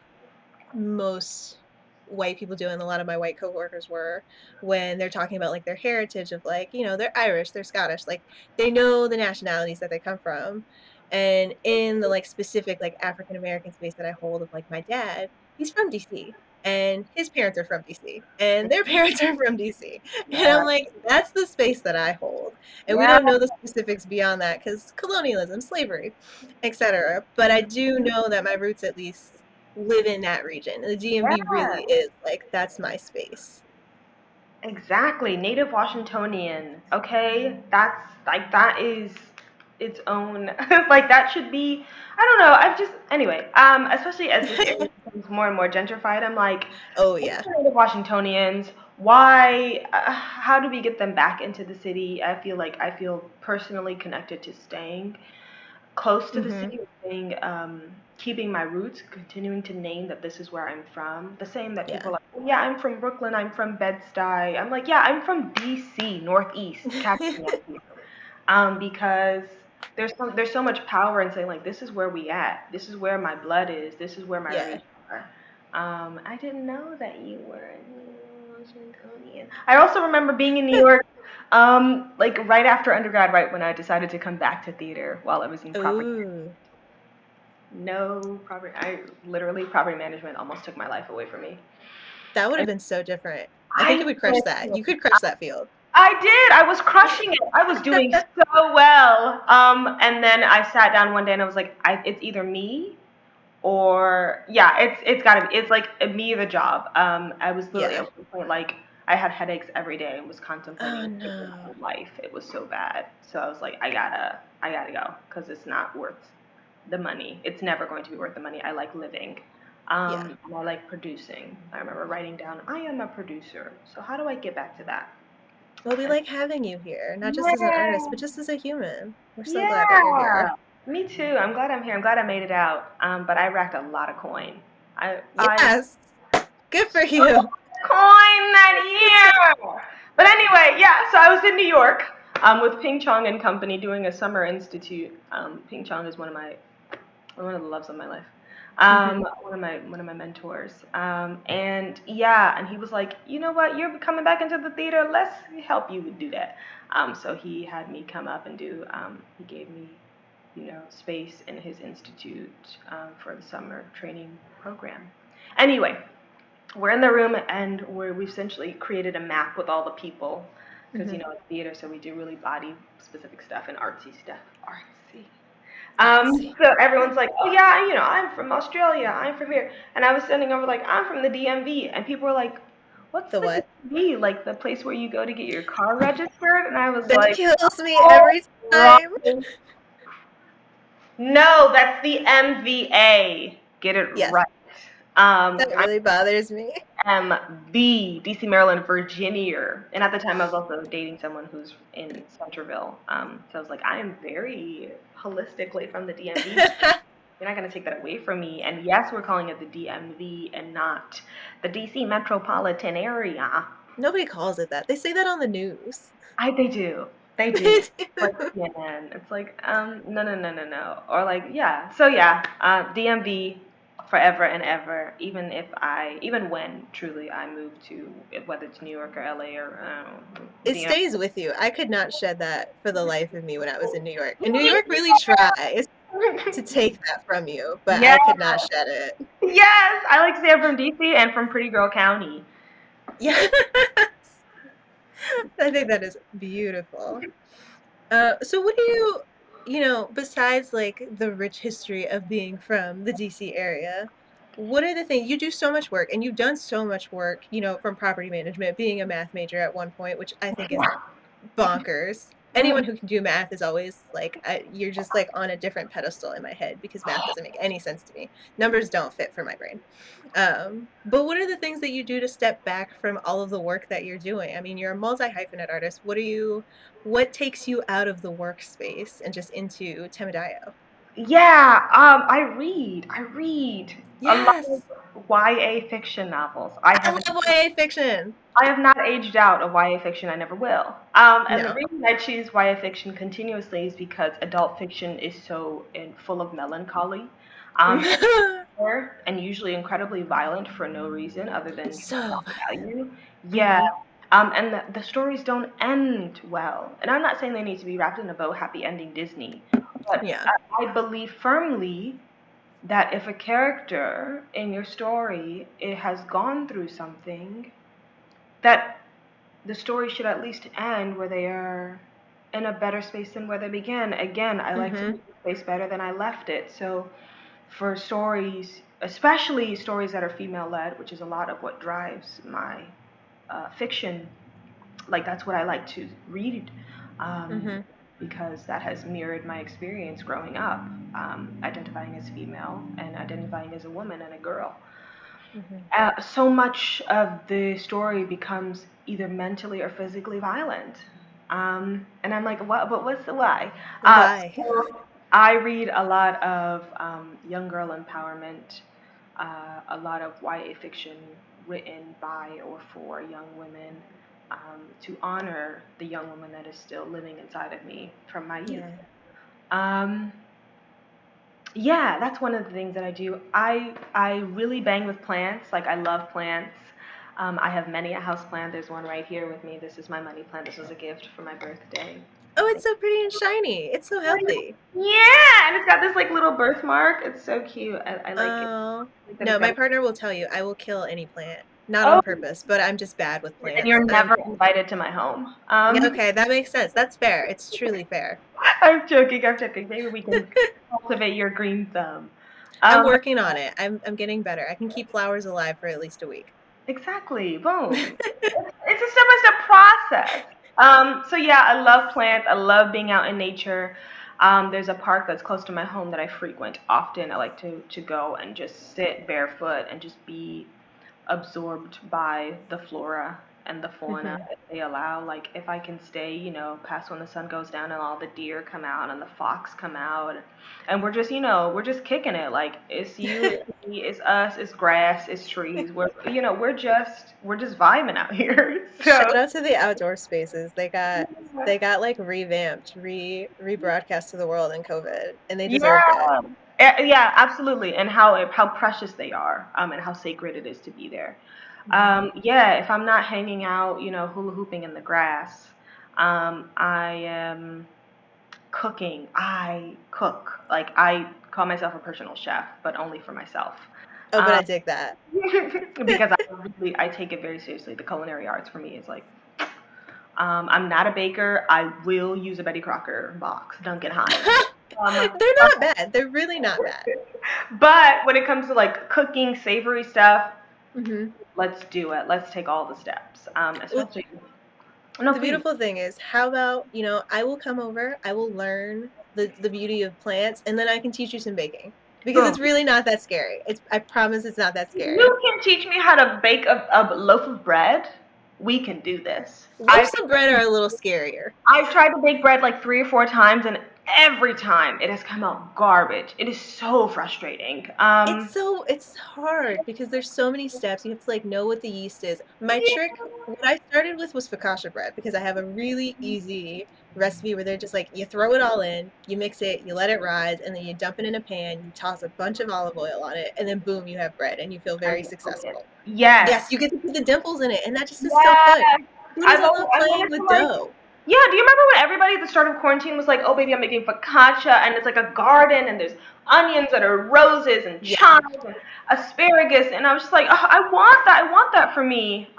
most white people do, and a lot of my white coworkers were, when they're talking about, like, their heritage of, like, they're Irish, they're Scottish, like, they know the nationalities that they come from, and in the, like, specific, like, African American space that I hold of, like, my dad, he's from DC, and his parents are from DC, and their parents are from DC, and I'm Yeah. like, "That's the space that I hold," and we Yeah. don't know the specifics beyond that because colonialism, slavery, etcetera, but I do know that my roots at least live in that region. The DMV really Yeah. is like that's my space. Exactly. Native Washingtonian. Okay? That is its own like that should be I don't know. I've just anyway, especially as this area becomes more and more gentrified, I'm like, Oh what yeah. are Native Washingtonians? Why how do we get them back into the city? I feel personally connected to staying close to the Mhm. city, being keeping my roots, continuing to name that this is where I'm from. The same that people Yeah. are like, "Oh, yeah, I'm from Brooklyn, I'm from Bed-Stuy. I'm like, yeah, I'm from DC, Northeast, catch me up here. Because there's so much power in saying like this is where we at. This is where my blood is. This is where my Yeah. roots are. I didn't know that you were a Washingtonian. I also remember being in New York, like right after undergrad, right when I decided to come back to theater while I was in property. Ooh. No property. I literally property management almost took my life away from me. That would have And been so different. I think I you would crush that. You could crush that field. I did. I was crushing it. I was doing so well. And then I sat down one day and I was like, it's either me or yeah, it's gotta be. It's like me or the job. I was literally Yeah. at one point like I had headaches every day and was Oh contemplating taking my no. own life. It was so bad. So I was like, I gotta go because it's not worth the money. It's never going to be worth the money. I like living. Yeah. And I like producing. I remember writing down, I am a producer. So how do I get back to that? Well, we like having you here, not just as an artist, but Yeah. just as a human. We're so glad that you're Yeah. here. Me too. I'm glad I'm here. I'm glad I made it out. But I racked a lot of coin. I Yes, good for you. coin that year. But anyway, yeah. So I was in New York with Ping Chong and Company doing a summer institute. Ping Chong is one of the loves of my life. Hmm. One of my mentors. And yeah, and he was like, you know what, you're coming back into the theater. Let's help you do that. So he had me come up and do. He gave me, space in his institute for the summer training program. Anyway, we're in the room and we essentially created a map with all the people because Hmm. it's theater, so we do really body specific stuff and artsy stuff. Artsy. Artsy. So everyone's like, oh yeah, I'm from Australia, I'm from here, and I was sending over like, I'm from the DMV, and people were like, what's The the what? DMV? Like the place where you go to get your car registered? And I was That like, kills me oh, every wrong. time. No, that's the MVA. Get it Yes, right. that I'm really bothers me. MV, DC, Maryland, Virginia. And at the time, I was also dating someone who's in Centerville. So I was like, I am very holistically from the DMV. You're not going to take that away from me. And yes, we're calling it the DMV and not the DC metropolitan area. Nobody calls it that. They say that on the news. They do. They do. They Like do. CNN. It's like, no, no, no, no, no. Or like, yeah. So yeah, DMV forever and ever. Even when truly I move to, whether it's New York or LA or It DMV. stays with you. I could not shed that for the life of me when I was in New York. And New York really tries to take that from you, but Yeah. I could not shed it. Yes. I like to say I'm from DC and from Pretty Girl County. Yeah. I think that is beautiful. So what do besides like the rich history of being from the DC area, what are the things you do so much work and you've done so much work, from property management, being a math major at one point, which I think is bonkers. Anyone who can do math is always like, you're just like on a different pedestal in my head because math doesn't make any sense to me. Numbers don't fit for my brain. But what are the things that you do to step back from all of the work that you're doing? I mean, you're a multi-hyphenate artist. What takes you out of the workspace and just into Temadayo? Yeah, I read a lot of Yes, YA fiction novels. I I haven't love YA fiction. I have not aged out of YA fiction. I never will. And the No. reason I choose YA fiction continuously is because adult fiction is so full of melancholy, and and usually incredibly violent for no reason other than So value. Yeah. hmm. And the stories don't end well. And I'm not saying they need to be wrapped in a bow, happy ending Disney, but Yeah. I believe firmly that if a character in your story it has gone through something, that the story should at least end where they are in a better space than where they began. Again, I like to Hmm. leave the space better than I left it. So for stories, especially stories that are female led, which is a lot of what drives my fiction, like that's what I like to read, um, Hmm. because that has mirrored my experience growing up, identifying as female and identifying as a woman and a girl. Hmm. So much of the story becomes either mentally or physically violent. And I'm like, what? But what's the why? Why? So I read a lot of young girl empowerment, a lot of YA fiction written by or for young women, to honor the young woman that is still living inside of me from my youth. Yeah. Um, yeah, that's one of the things that I do. I really bang with plants. Like I love plants. I have many a house plant. There's one right here with me. This is my money plant. This was a gift for my birthday. Oh, it's so pretty and shiny. It's so healthy. Yeah, and it's got this like little birthmark. It's so cute. I like it. Oh, I like that it's no, got. my partner will tell you I will kill any plant. Not Oh, on purpose, but I'm just bad with and plants. you're never invited to my home. Yeah, okay, that makes sense. That's fair. It's truly fair. I'm joking. I'm joking. Maybe we can cultivate your green thumb. I'm Um, working on it. I'm getting better. I can keep flowers alive for at least a week. Exactly. Boom. It's a step-by-step process. So yeah, I love plants. I love being out in nature. There's a park that's close to my home that I frequent often. I like to go and just sit barefoot and just be absorbed by the flora and the fauna Mhm. that they allow. Like if I can stay, past when the sun goes down and all the deer come out and the fox come out, and we're just kicking it. Like it's you, it's me, it's us, it's grass, it's trees. We're just vibing out here. So Shout out to the outdoor spaces. They got like revamped, rebroadcast to the world in COVID, and they deserved it. yeah, yeah, absolutely, and how precious they are, and how sacred it is to be there. Mhm. Yeah, if I'm not hanging out, hula hooping in the grass, I am cooking. I cook. Like I call myself a personal chef, but only for myself. Oh, but Um, I dig that. because I take it very seriously. The culinary arts for me is like, I'm not a baker. I will use a Betty Crocker box, Duncan Hines. They're Uh, not bad. They're really not bad. but when it comes to like cooking savory stuff, Hmm. let's do it. Let's take all the steps. Well, Especially, no, the please. beautiful thing is, how about, I will come over, I will learn the beauty of plants, and then I can teach you some baking. Because Boom. it's really not that scary. I promise it's not that scary. You can teach me how to bake a loaf of bread. We can do this. Loaves of bread are a little scarier. I've tried to bake bread like 3 or 4 times, and every time it has come out garbage. It is so frustrating. It's hard because there's so many steps. You have to like know what the yeast is. My trick, Yeah. what I started with was focaccia bread because I have a really easy recipe where they're just like you throw it all in, you mix it, you let it rise, and then you dump it in a pan, you toss a bunch of olive oil on it, and then boom, you have bread and you feel And very you cook it. successful. Yes, Yes. you get to put the dimples in it, and that just is so Yes. fun. Who doesn't love I playing wanted to with like. dough? Yeah, do you remember when everybody at the start of quarantine was like, "Oh, baby, I'm making focaccia," and it's like a garden, and there's onions that are roses and Yeah. chives and asparagus, and I was just like, oh, I want that. I want that for me.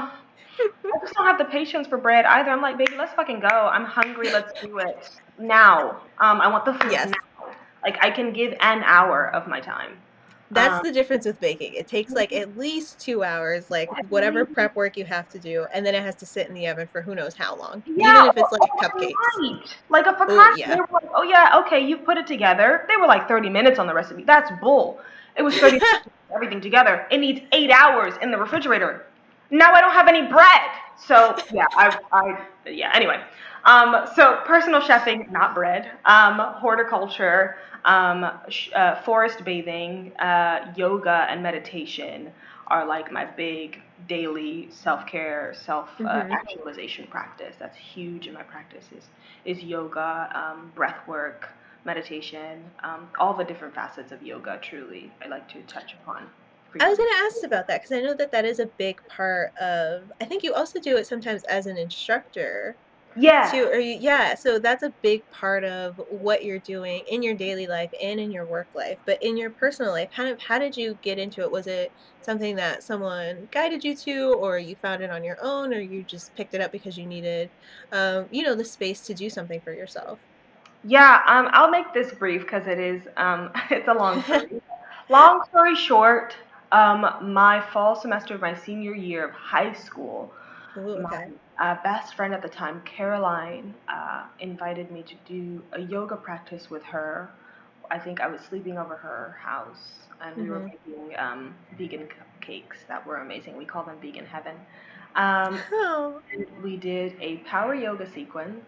I just don't have the patience for bread either. I'm like, baby, let's fucking go. I'm hungry. Let's do it now. I want the food Yes. now. Like I can give an hour of my time. That's Um, the difference with baking. It takes like at least 2 hours, like at whatever least, prep work you have to do, and then it has to sit in the oven for who knows how long, even yeah, if it's like cupcakes. overnight. Like a Oh, focaccia, they yeah. were like, oh yeah, okay, you put it together. They were like 30 minutes on the recipe. That's bull. It was 30 minutes to put everything together. It needs 8 hours in the refrigerator. Now I don't have any bread. So yeah, yeah. Anyway, so personal chefing, not bread. Horticulture, forest bathing, yoga, and meditation are like my big daily self-care, self Hmm. actualization practice. That's huge in my practice is yoga, breath work, meditation, all the different facets of yoga. Truly, I like to touch upon I was frequently. gonna ask about that because I know that that is a big part of. I think you also do it sometimes as an instructor Yeah. too, or yeah, so that's a big part of what you're doing in your daily life and in your work life. But in your personal life, kind of how did you get into it? Was it something that someone guided you to, or you found it on your own, or you just picked it up because you needed, the space to do something for yourself? Yeah, I'll make this brief because it is it's a long story. Long story short, my fall semester of my senior year of high school, Ooh, my okay. best friend at the time, Caroline, invited me to do a yoga practice with her. I think I was sleeping over her house, and we were Hmm. making vegan cupcakes that were amazing. We call them vegan heaven. Um, Oh. and we did a power yoga sequence,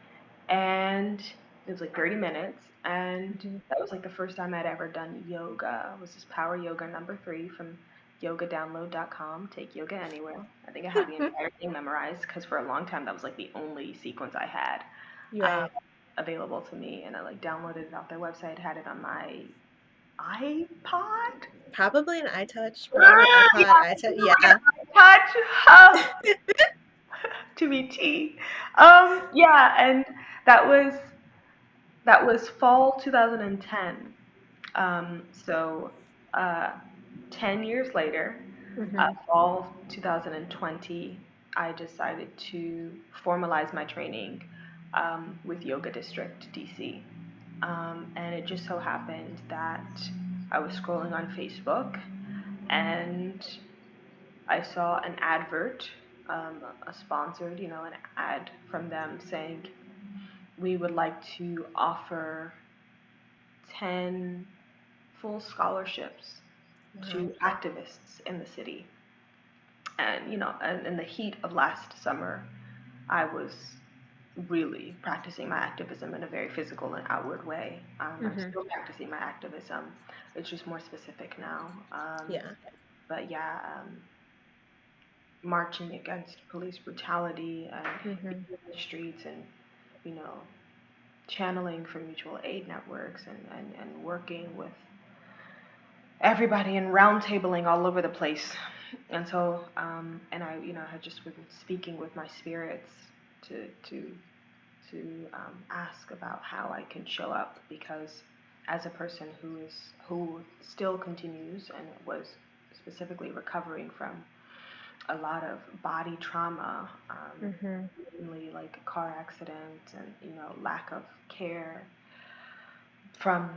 and it was like 30 minutes, and Hmm. that was like the first time I'd ever done yoga. It was this power yoga number 3 from yogadownload.com. Take yoga anywhere. I think I have the entire thing memorized because for a long time that was like the only sequence I had Right. available to me, and I like downloaded it off their website, had it on my iPod. Probably an iTouch, probably Ah, iPod, iTouch. yeah, Yeah. touch. Oh, to be T. Yeah, and that was that was fall 2010. So, uh, 10 years later, Hmm. fall 2020, I decided to formalize my training with Yoga District DC. And it just so happened that I was scrolling on Facebook and I saw an advert, a sponsored, an ad from them saying, we would like to offer 10 full scholarships Wow. to activists in the city. And in the heat of last summer, I was really practicing my activism in a very physical and outward way. I'm Mhm. still practicing my activism. It's just more specific now. Yeah. But yeah, marching against police brutality and being Mhm. in the streets and, you know, channeling for mutual aid networks and working with everybody and roundtabling all over the place. And so, and I, had just been speaking with my spirits to to ask about how I can show up, because as a person who still continues and was specifically recovering from a lot of body trauma, Mhm. mainly like car accidents and lack of care from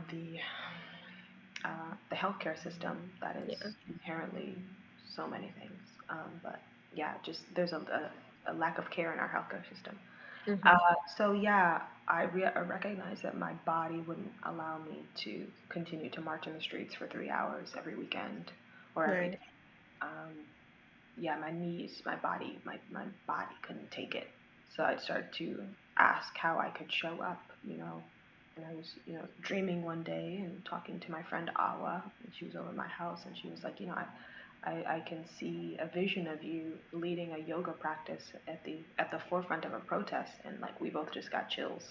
the healthcare system that is Yeah. inherently so many things. But yeah, just there's a lack of care in our healthcare system. Uh, Mhm. so yeah, I recognize that my body wouldn't allow me to continue to march in the streets for 3 hours every weekend or every Right. day. Um, yeah, my knees, my body couldn't take it. So I started to ask how I could show up, And I was, dreaming one day and talking to my friend Awa, and she was over at my house, and she was like, I can see a vision of you leading a yoga practice at the forefront of a protest, and like we both just got chills,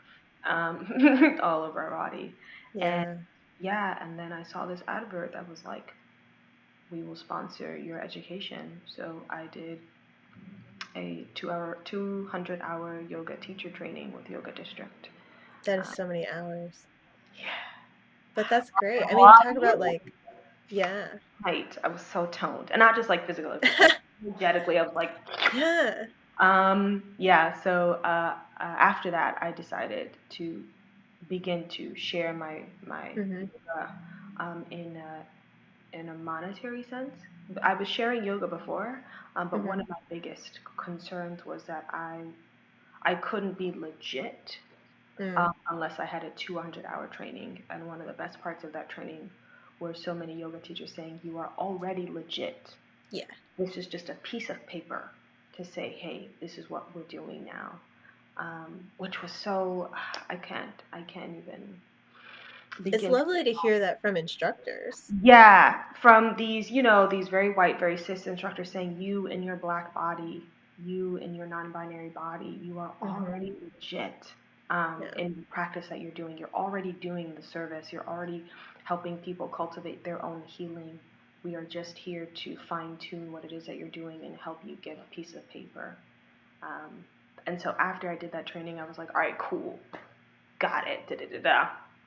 all over our body, and Yeah. yeah, and then I saw this advert that was like, we will sponsor your education. So I did a 200-hour yoga teacher training with Yoga District. That is Uh, so many hours. yeah, But that's great. I mean, talk about body, like, yeah. height. I was so toned, and not just like physically, but energetically. I was like, Yeah. yeah. So after that, I decided to begin to share my Mhm. yoga in a monetary sense. I was sharing yoga before, but one Mhm. of my biggest concerns was that I couldn't be legit Mm. unless I had a 200-hour training. And one of the best parts of that training were so many yoga teachers saying, you are already legit. Yeah. This is just a piece of paper to say, hey, this is what we're doing now. Which was so, I can't even It's begin. lovely to hear that from instructors. Yeah, from these very white, very cis instructors saying, you in your black body, you in your non-binary body, you are Mhm. already legit Yeah. in the practice that you're doing. You're already doing the service. You're already helping people cultivate their own healing. We are just here to fine tune what it is that you're doing and help you get a piece of paper. Um, and so after I did that training, I was like, all right, cool, got it, da da da da.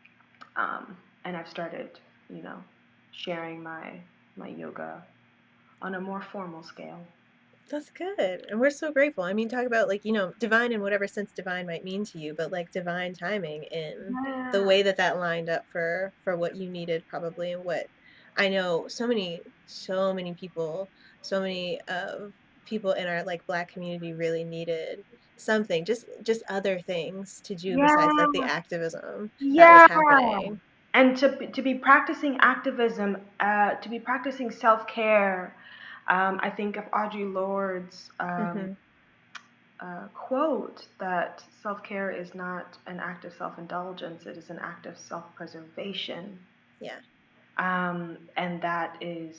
And I've started, you know, sharing my yoga on a more formal scale. That's good. And we're so grateful. I mean, talk about like, divine in whatever sense divine might mean to you, but like divine timing in the Yeah. way that that lined up for what you needed probably, and what I know so many people, so many of people in our like Black community really needed something, just other things to do besides like the Yeah. activism that was Yeah. happening. And to be practicing activism, to be practicing self care. I think of Audre Lorde's Mhm. quote that self care is not an act of self indulgence; it is an act of self preservation. Yeah. And that is,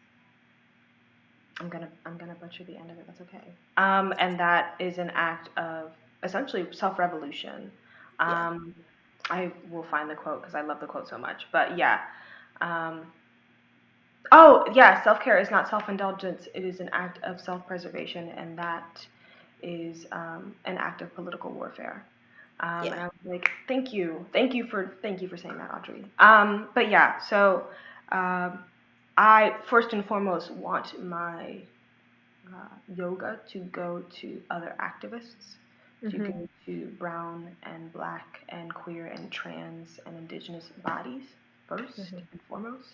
I'm gonna butcher the end of it. That's okay. And that is an act of essentially self-revolution. Yeah. Um, I will find the quote because I love the quote so much. But yeah. Um, oh yeah, self-care is not self-indulgence. It is an act of self-preservation, and that is an act of political warfare. And Yeah. I was like, thank you for saying that, Audrey. But yeah, so um, I first and foremost want my yoga to go to other activists, to Mhm. go to brown and black and queer and trans and indigenous bodies first Mhm. and foremost.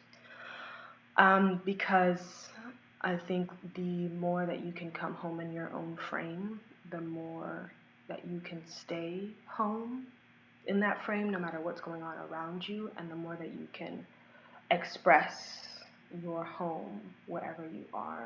Because I think the more that you can come home in your own frame, the more that you can stay home in that frame, no matter what's going on around you, and the more that you can express your home wherever you are, to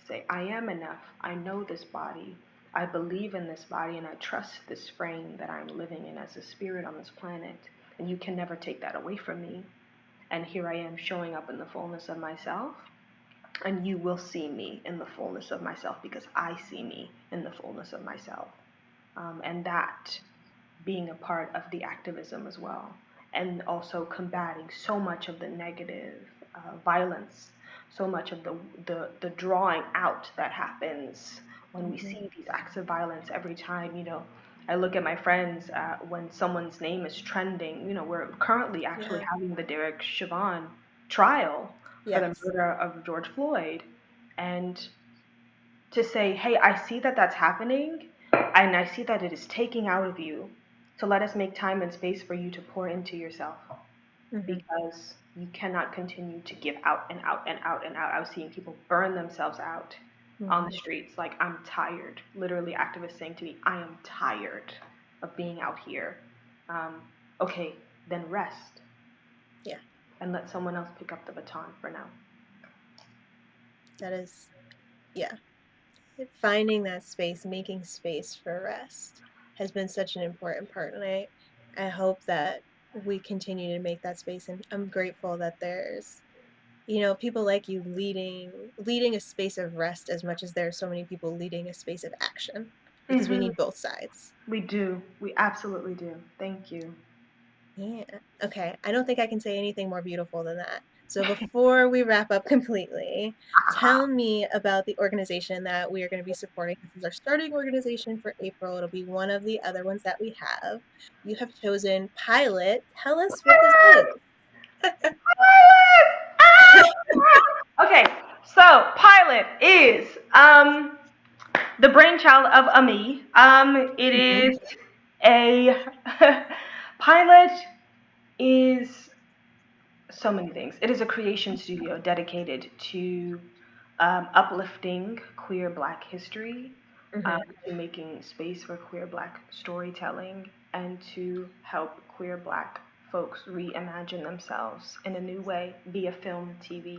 say, I am enough. I know this body. I believe in this body and I trust this frame that I'm living in as a spirit on this planet. And you can never take that away from me. And here I am showing up in the fullness of myself. And you will see me in the fullness of myself because I see me in the fullness of myself. And that being a part of the activism as well. And also combating so much of the negative violence, so much of the drawing out that happens when we see these acts of violence every time, I look at my friends when someone's name is trending. We're currently actually Yeah. having the Derek Chauvin trial for the Yes. murder of George Floyd. And to say, hey, I see that that's happening, and I see that it is taking out of you. So let us make time and space for you to pour into yourself Hmm. because you cannot continue to give out and out and out and out. I was seeing people burn themselves out on the Hmm. streets. Like, I'm tired. Literally, activists saying to me, I am tired of being out here. Um, okay, then rest Yeah. and let someone else pick up the baton for now. That is, yeah. Finding that space, making space for rest has been such an important part. And I hope that we continue to make that space. And I'm grateful that there's, people like you leading a space of rest as much as there are so many people leading a space of action because we Mm-hmm. need both sides. We do. We absolutely do. Thank you. Yeah. Okay. I don't think I can say anything more beautiful than that. So before we wrap up completely, tell me about the organization that we are going to be supporting. This is our starting organization for April. It'll be one of the other ones that we have. You have chosen Pilot. Tell us what this is. Okay, so Pilot is the brainchild of Ami. It Mhm. is a Pilot is so many things. It is a creation studio dedicated to uplifting queer Black history, Mhm. to making space for queer Black storytelling, and to help queer Black folks reimagine themselves in a new way via film, TV.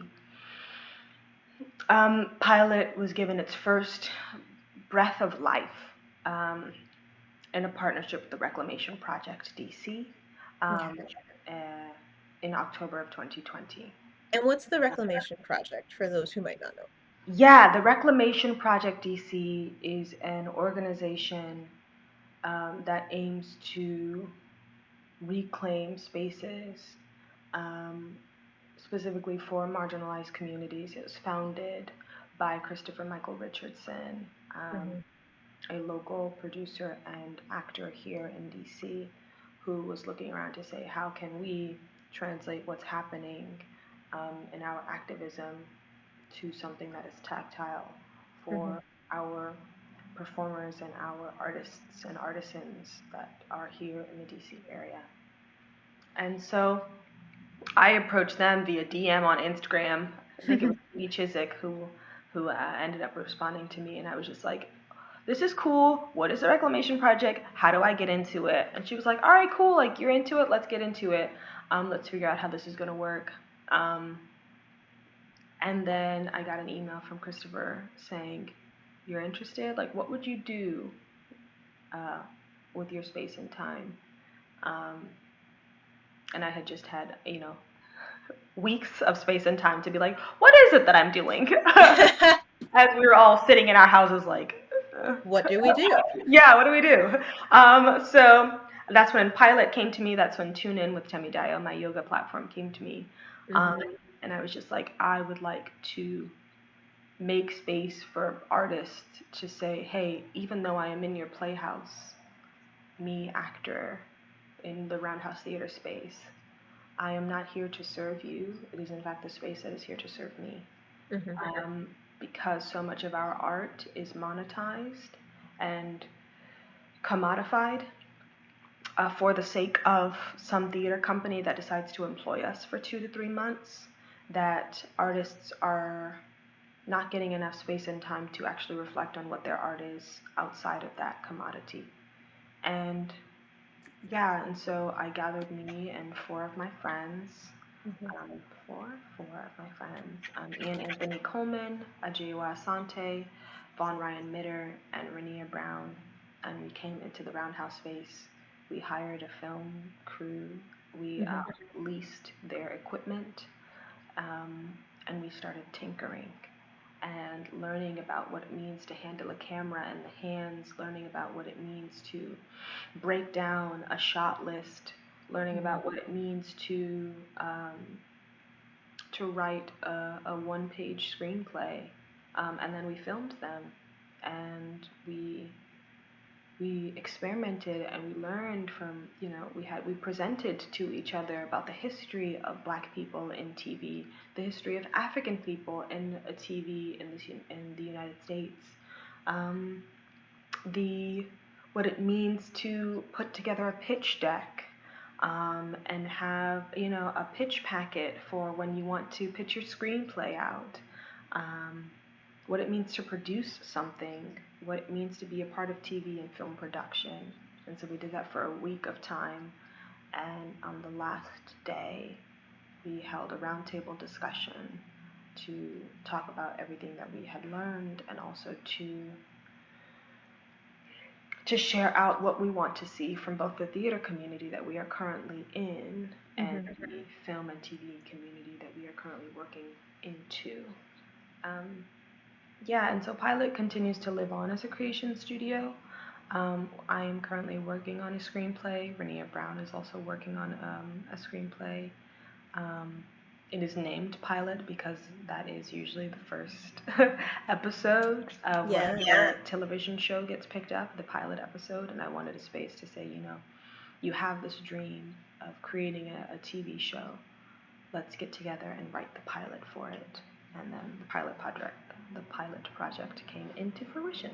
Pilot was given its first breath of life um, in a partnership with the Reclamation Project DC um, Okay. uh, in October of 2020. And what's the Reclamation Project for those who might not know? Yeah, the Reclamation Project DC is an organization that aims to reclaim spaces um, specifically for marginalized communities. It was founded by Christopher Michael Richardson, Mhm. a local producer and actor here in DC, who was looking around to say, how can we translate what's happening in our activism to something that is tactile Mhm. for our performers and our artists and artisans that are here in the DC area. And so I approached them via DM on Instagram. I think it was Lee Chiswick who ended up responding to me, and I was just like, "This is cool. What is the Reclamation Project? How do I get into it?" And she was like, "All right, cool. Like you're into it. Let's get into it. Let's figure out how this is gonna work." Um, and then I got an email from Christopher saying, "You're interested? Like, what would you do uh, with your space and time?" Um, and I had just had, weeks of space and time to be like, what is it that I'm doing? As we were all sitting in our houses, like, What do we do? yeah, what do we do? So that's when Pilot came to me. That's when Tune In with Temi Dio, my yoga platform, came to me. Um, Mhm. and I was just like, I would like to make space for artists to say, hey, even though I am in your playhouse, me, actor, in the Roundhouse Theater space, I am not here to serve you. It is, in fact, the space that is here to serve me. Mhm. Because so much of our art is monetized and commodified for the sake of some theater company that decides to employ us for 2 to 3 months, that artists are not getting enough space and time to actually reflect on what their art is outside of that commodity. And yeah, and so I gathered me and four of my friends. Mhm. Four of my friends, Ian Anthony Coleman, Ajiwa Asante, Vaughn Ryan Mitter, and Rainier Brown. And we came into the Roundhouse space. We hired a film crew. We Mhm. leased their equipment, um, and we started tinkering and learning about what it means to handle a camera and the hands, learning about what it means to break down a shot list, learning Mhm. about what it means to write a one-page screenplay, and then we filmed them, and we experimented and we learned from, we presented to each other about the history of Black people in TV, the history of African people in a TV in the United States, um, the what it means to put together a pitch deck, and have a pitch packet for when you want to pitch your screenplay out, um, what it means to produce something, what it means to be a part of TV and film production. And so we did that for a week of time. And on the last day, we held a roundtable discussion to talk about everything that we had learned, and also to share out what we want to see from both the theater community that we are currently in and Mhm. the film and TV community that we are currently working into. Um, yeah, and so Pilot continues to live on as a creation studio. I am currently working on a screenplay. Rainier Brown is also working on a screenplay. Um, it is named Pilot because that is usually the first episode of when Yes. a television show gets picked up, the pilot episode. And I wanted a space to say, you have this dream of creating a TV show. Let's get together and write the pilot for it. And then the pilot project came into fruition.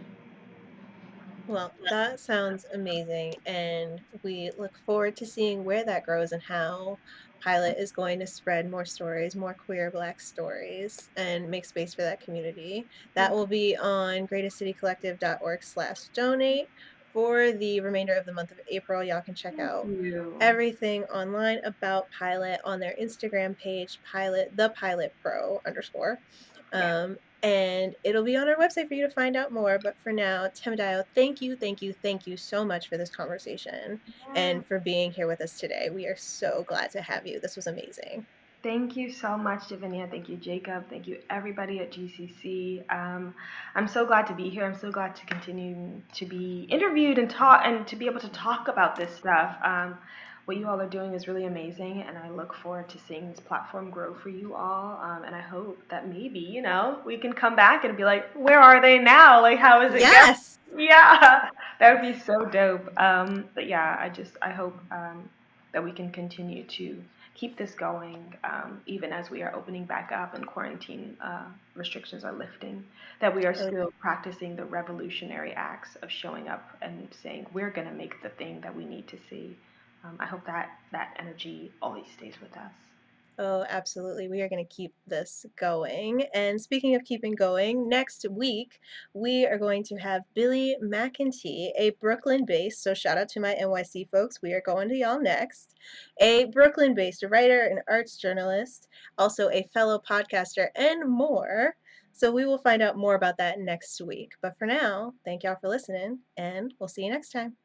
Well, that sounds amazing, and we look forward to seeing where that grows and how Pilot is going to spread more stories, more queer Black stories, and make space for that community. That Thank will be on greatestcitycollective.org/donate for the remainder of the month of April. Y'all can check out you. everything online about Pilot on their Instagram page, the Pilot Pro underscore. Yeah. And it'll be on our website for you to find out more. But for now, Temidayo, thank you, thank you, thank you so much for this conversation Yeah. and for being here with us today. We are so glad to have you. This was amazing. Thank you so much, Davinia. Thank you, Jacob. Thank you, everybody at GCC. I'm so glad to be here. I'm so glad to continue to be interviewed and talk and to be able to talk about this stuff. What you all are doing is really amazing, and I look forward to seeing this platform grow for you all. And I hope that maybe, we can come back and be like, where are they now? Like, how is it Yes. going? Yeah, that would be so dope. But yeah, I hope that we can continue to keep this going, even as we are opening back up and quarantine restrictions are lifting, that we are Oh, still practicing the revolutionary acts of showing up and saying, we're going to make the thing that we need to see. I hope that energy always stays with us. oh, absolutely. We are going to keep this going. And speaking of keeping going, next week we are going to have Billy McEntee, a Brooklyn based, so shout out to my NYC folks. We are going to y'all next. A Brooklyn based writer and arts journalist, also a fellow podcaster, and more. So we will find out more about that next week. But for now, thank y'all for listening, and we'll see you next time.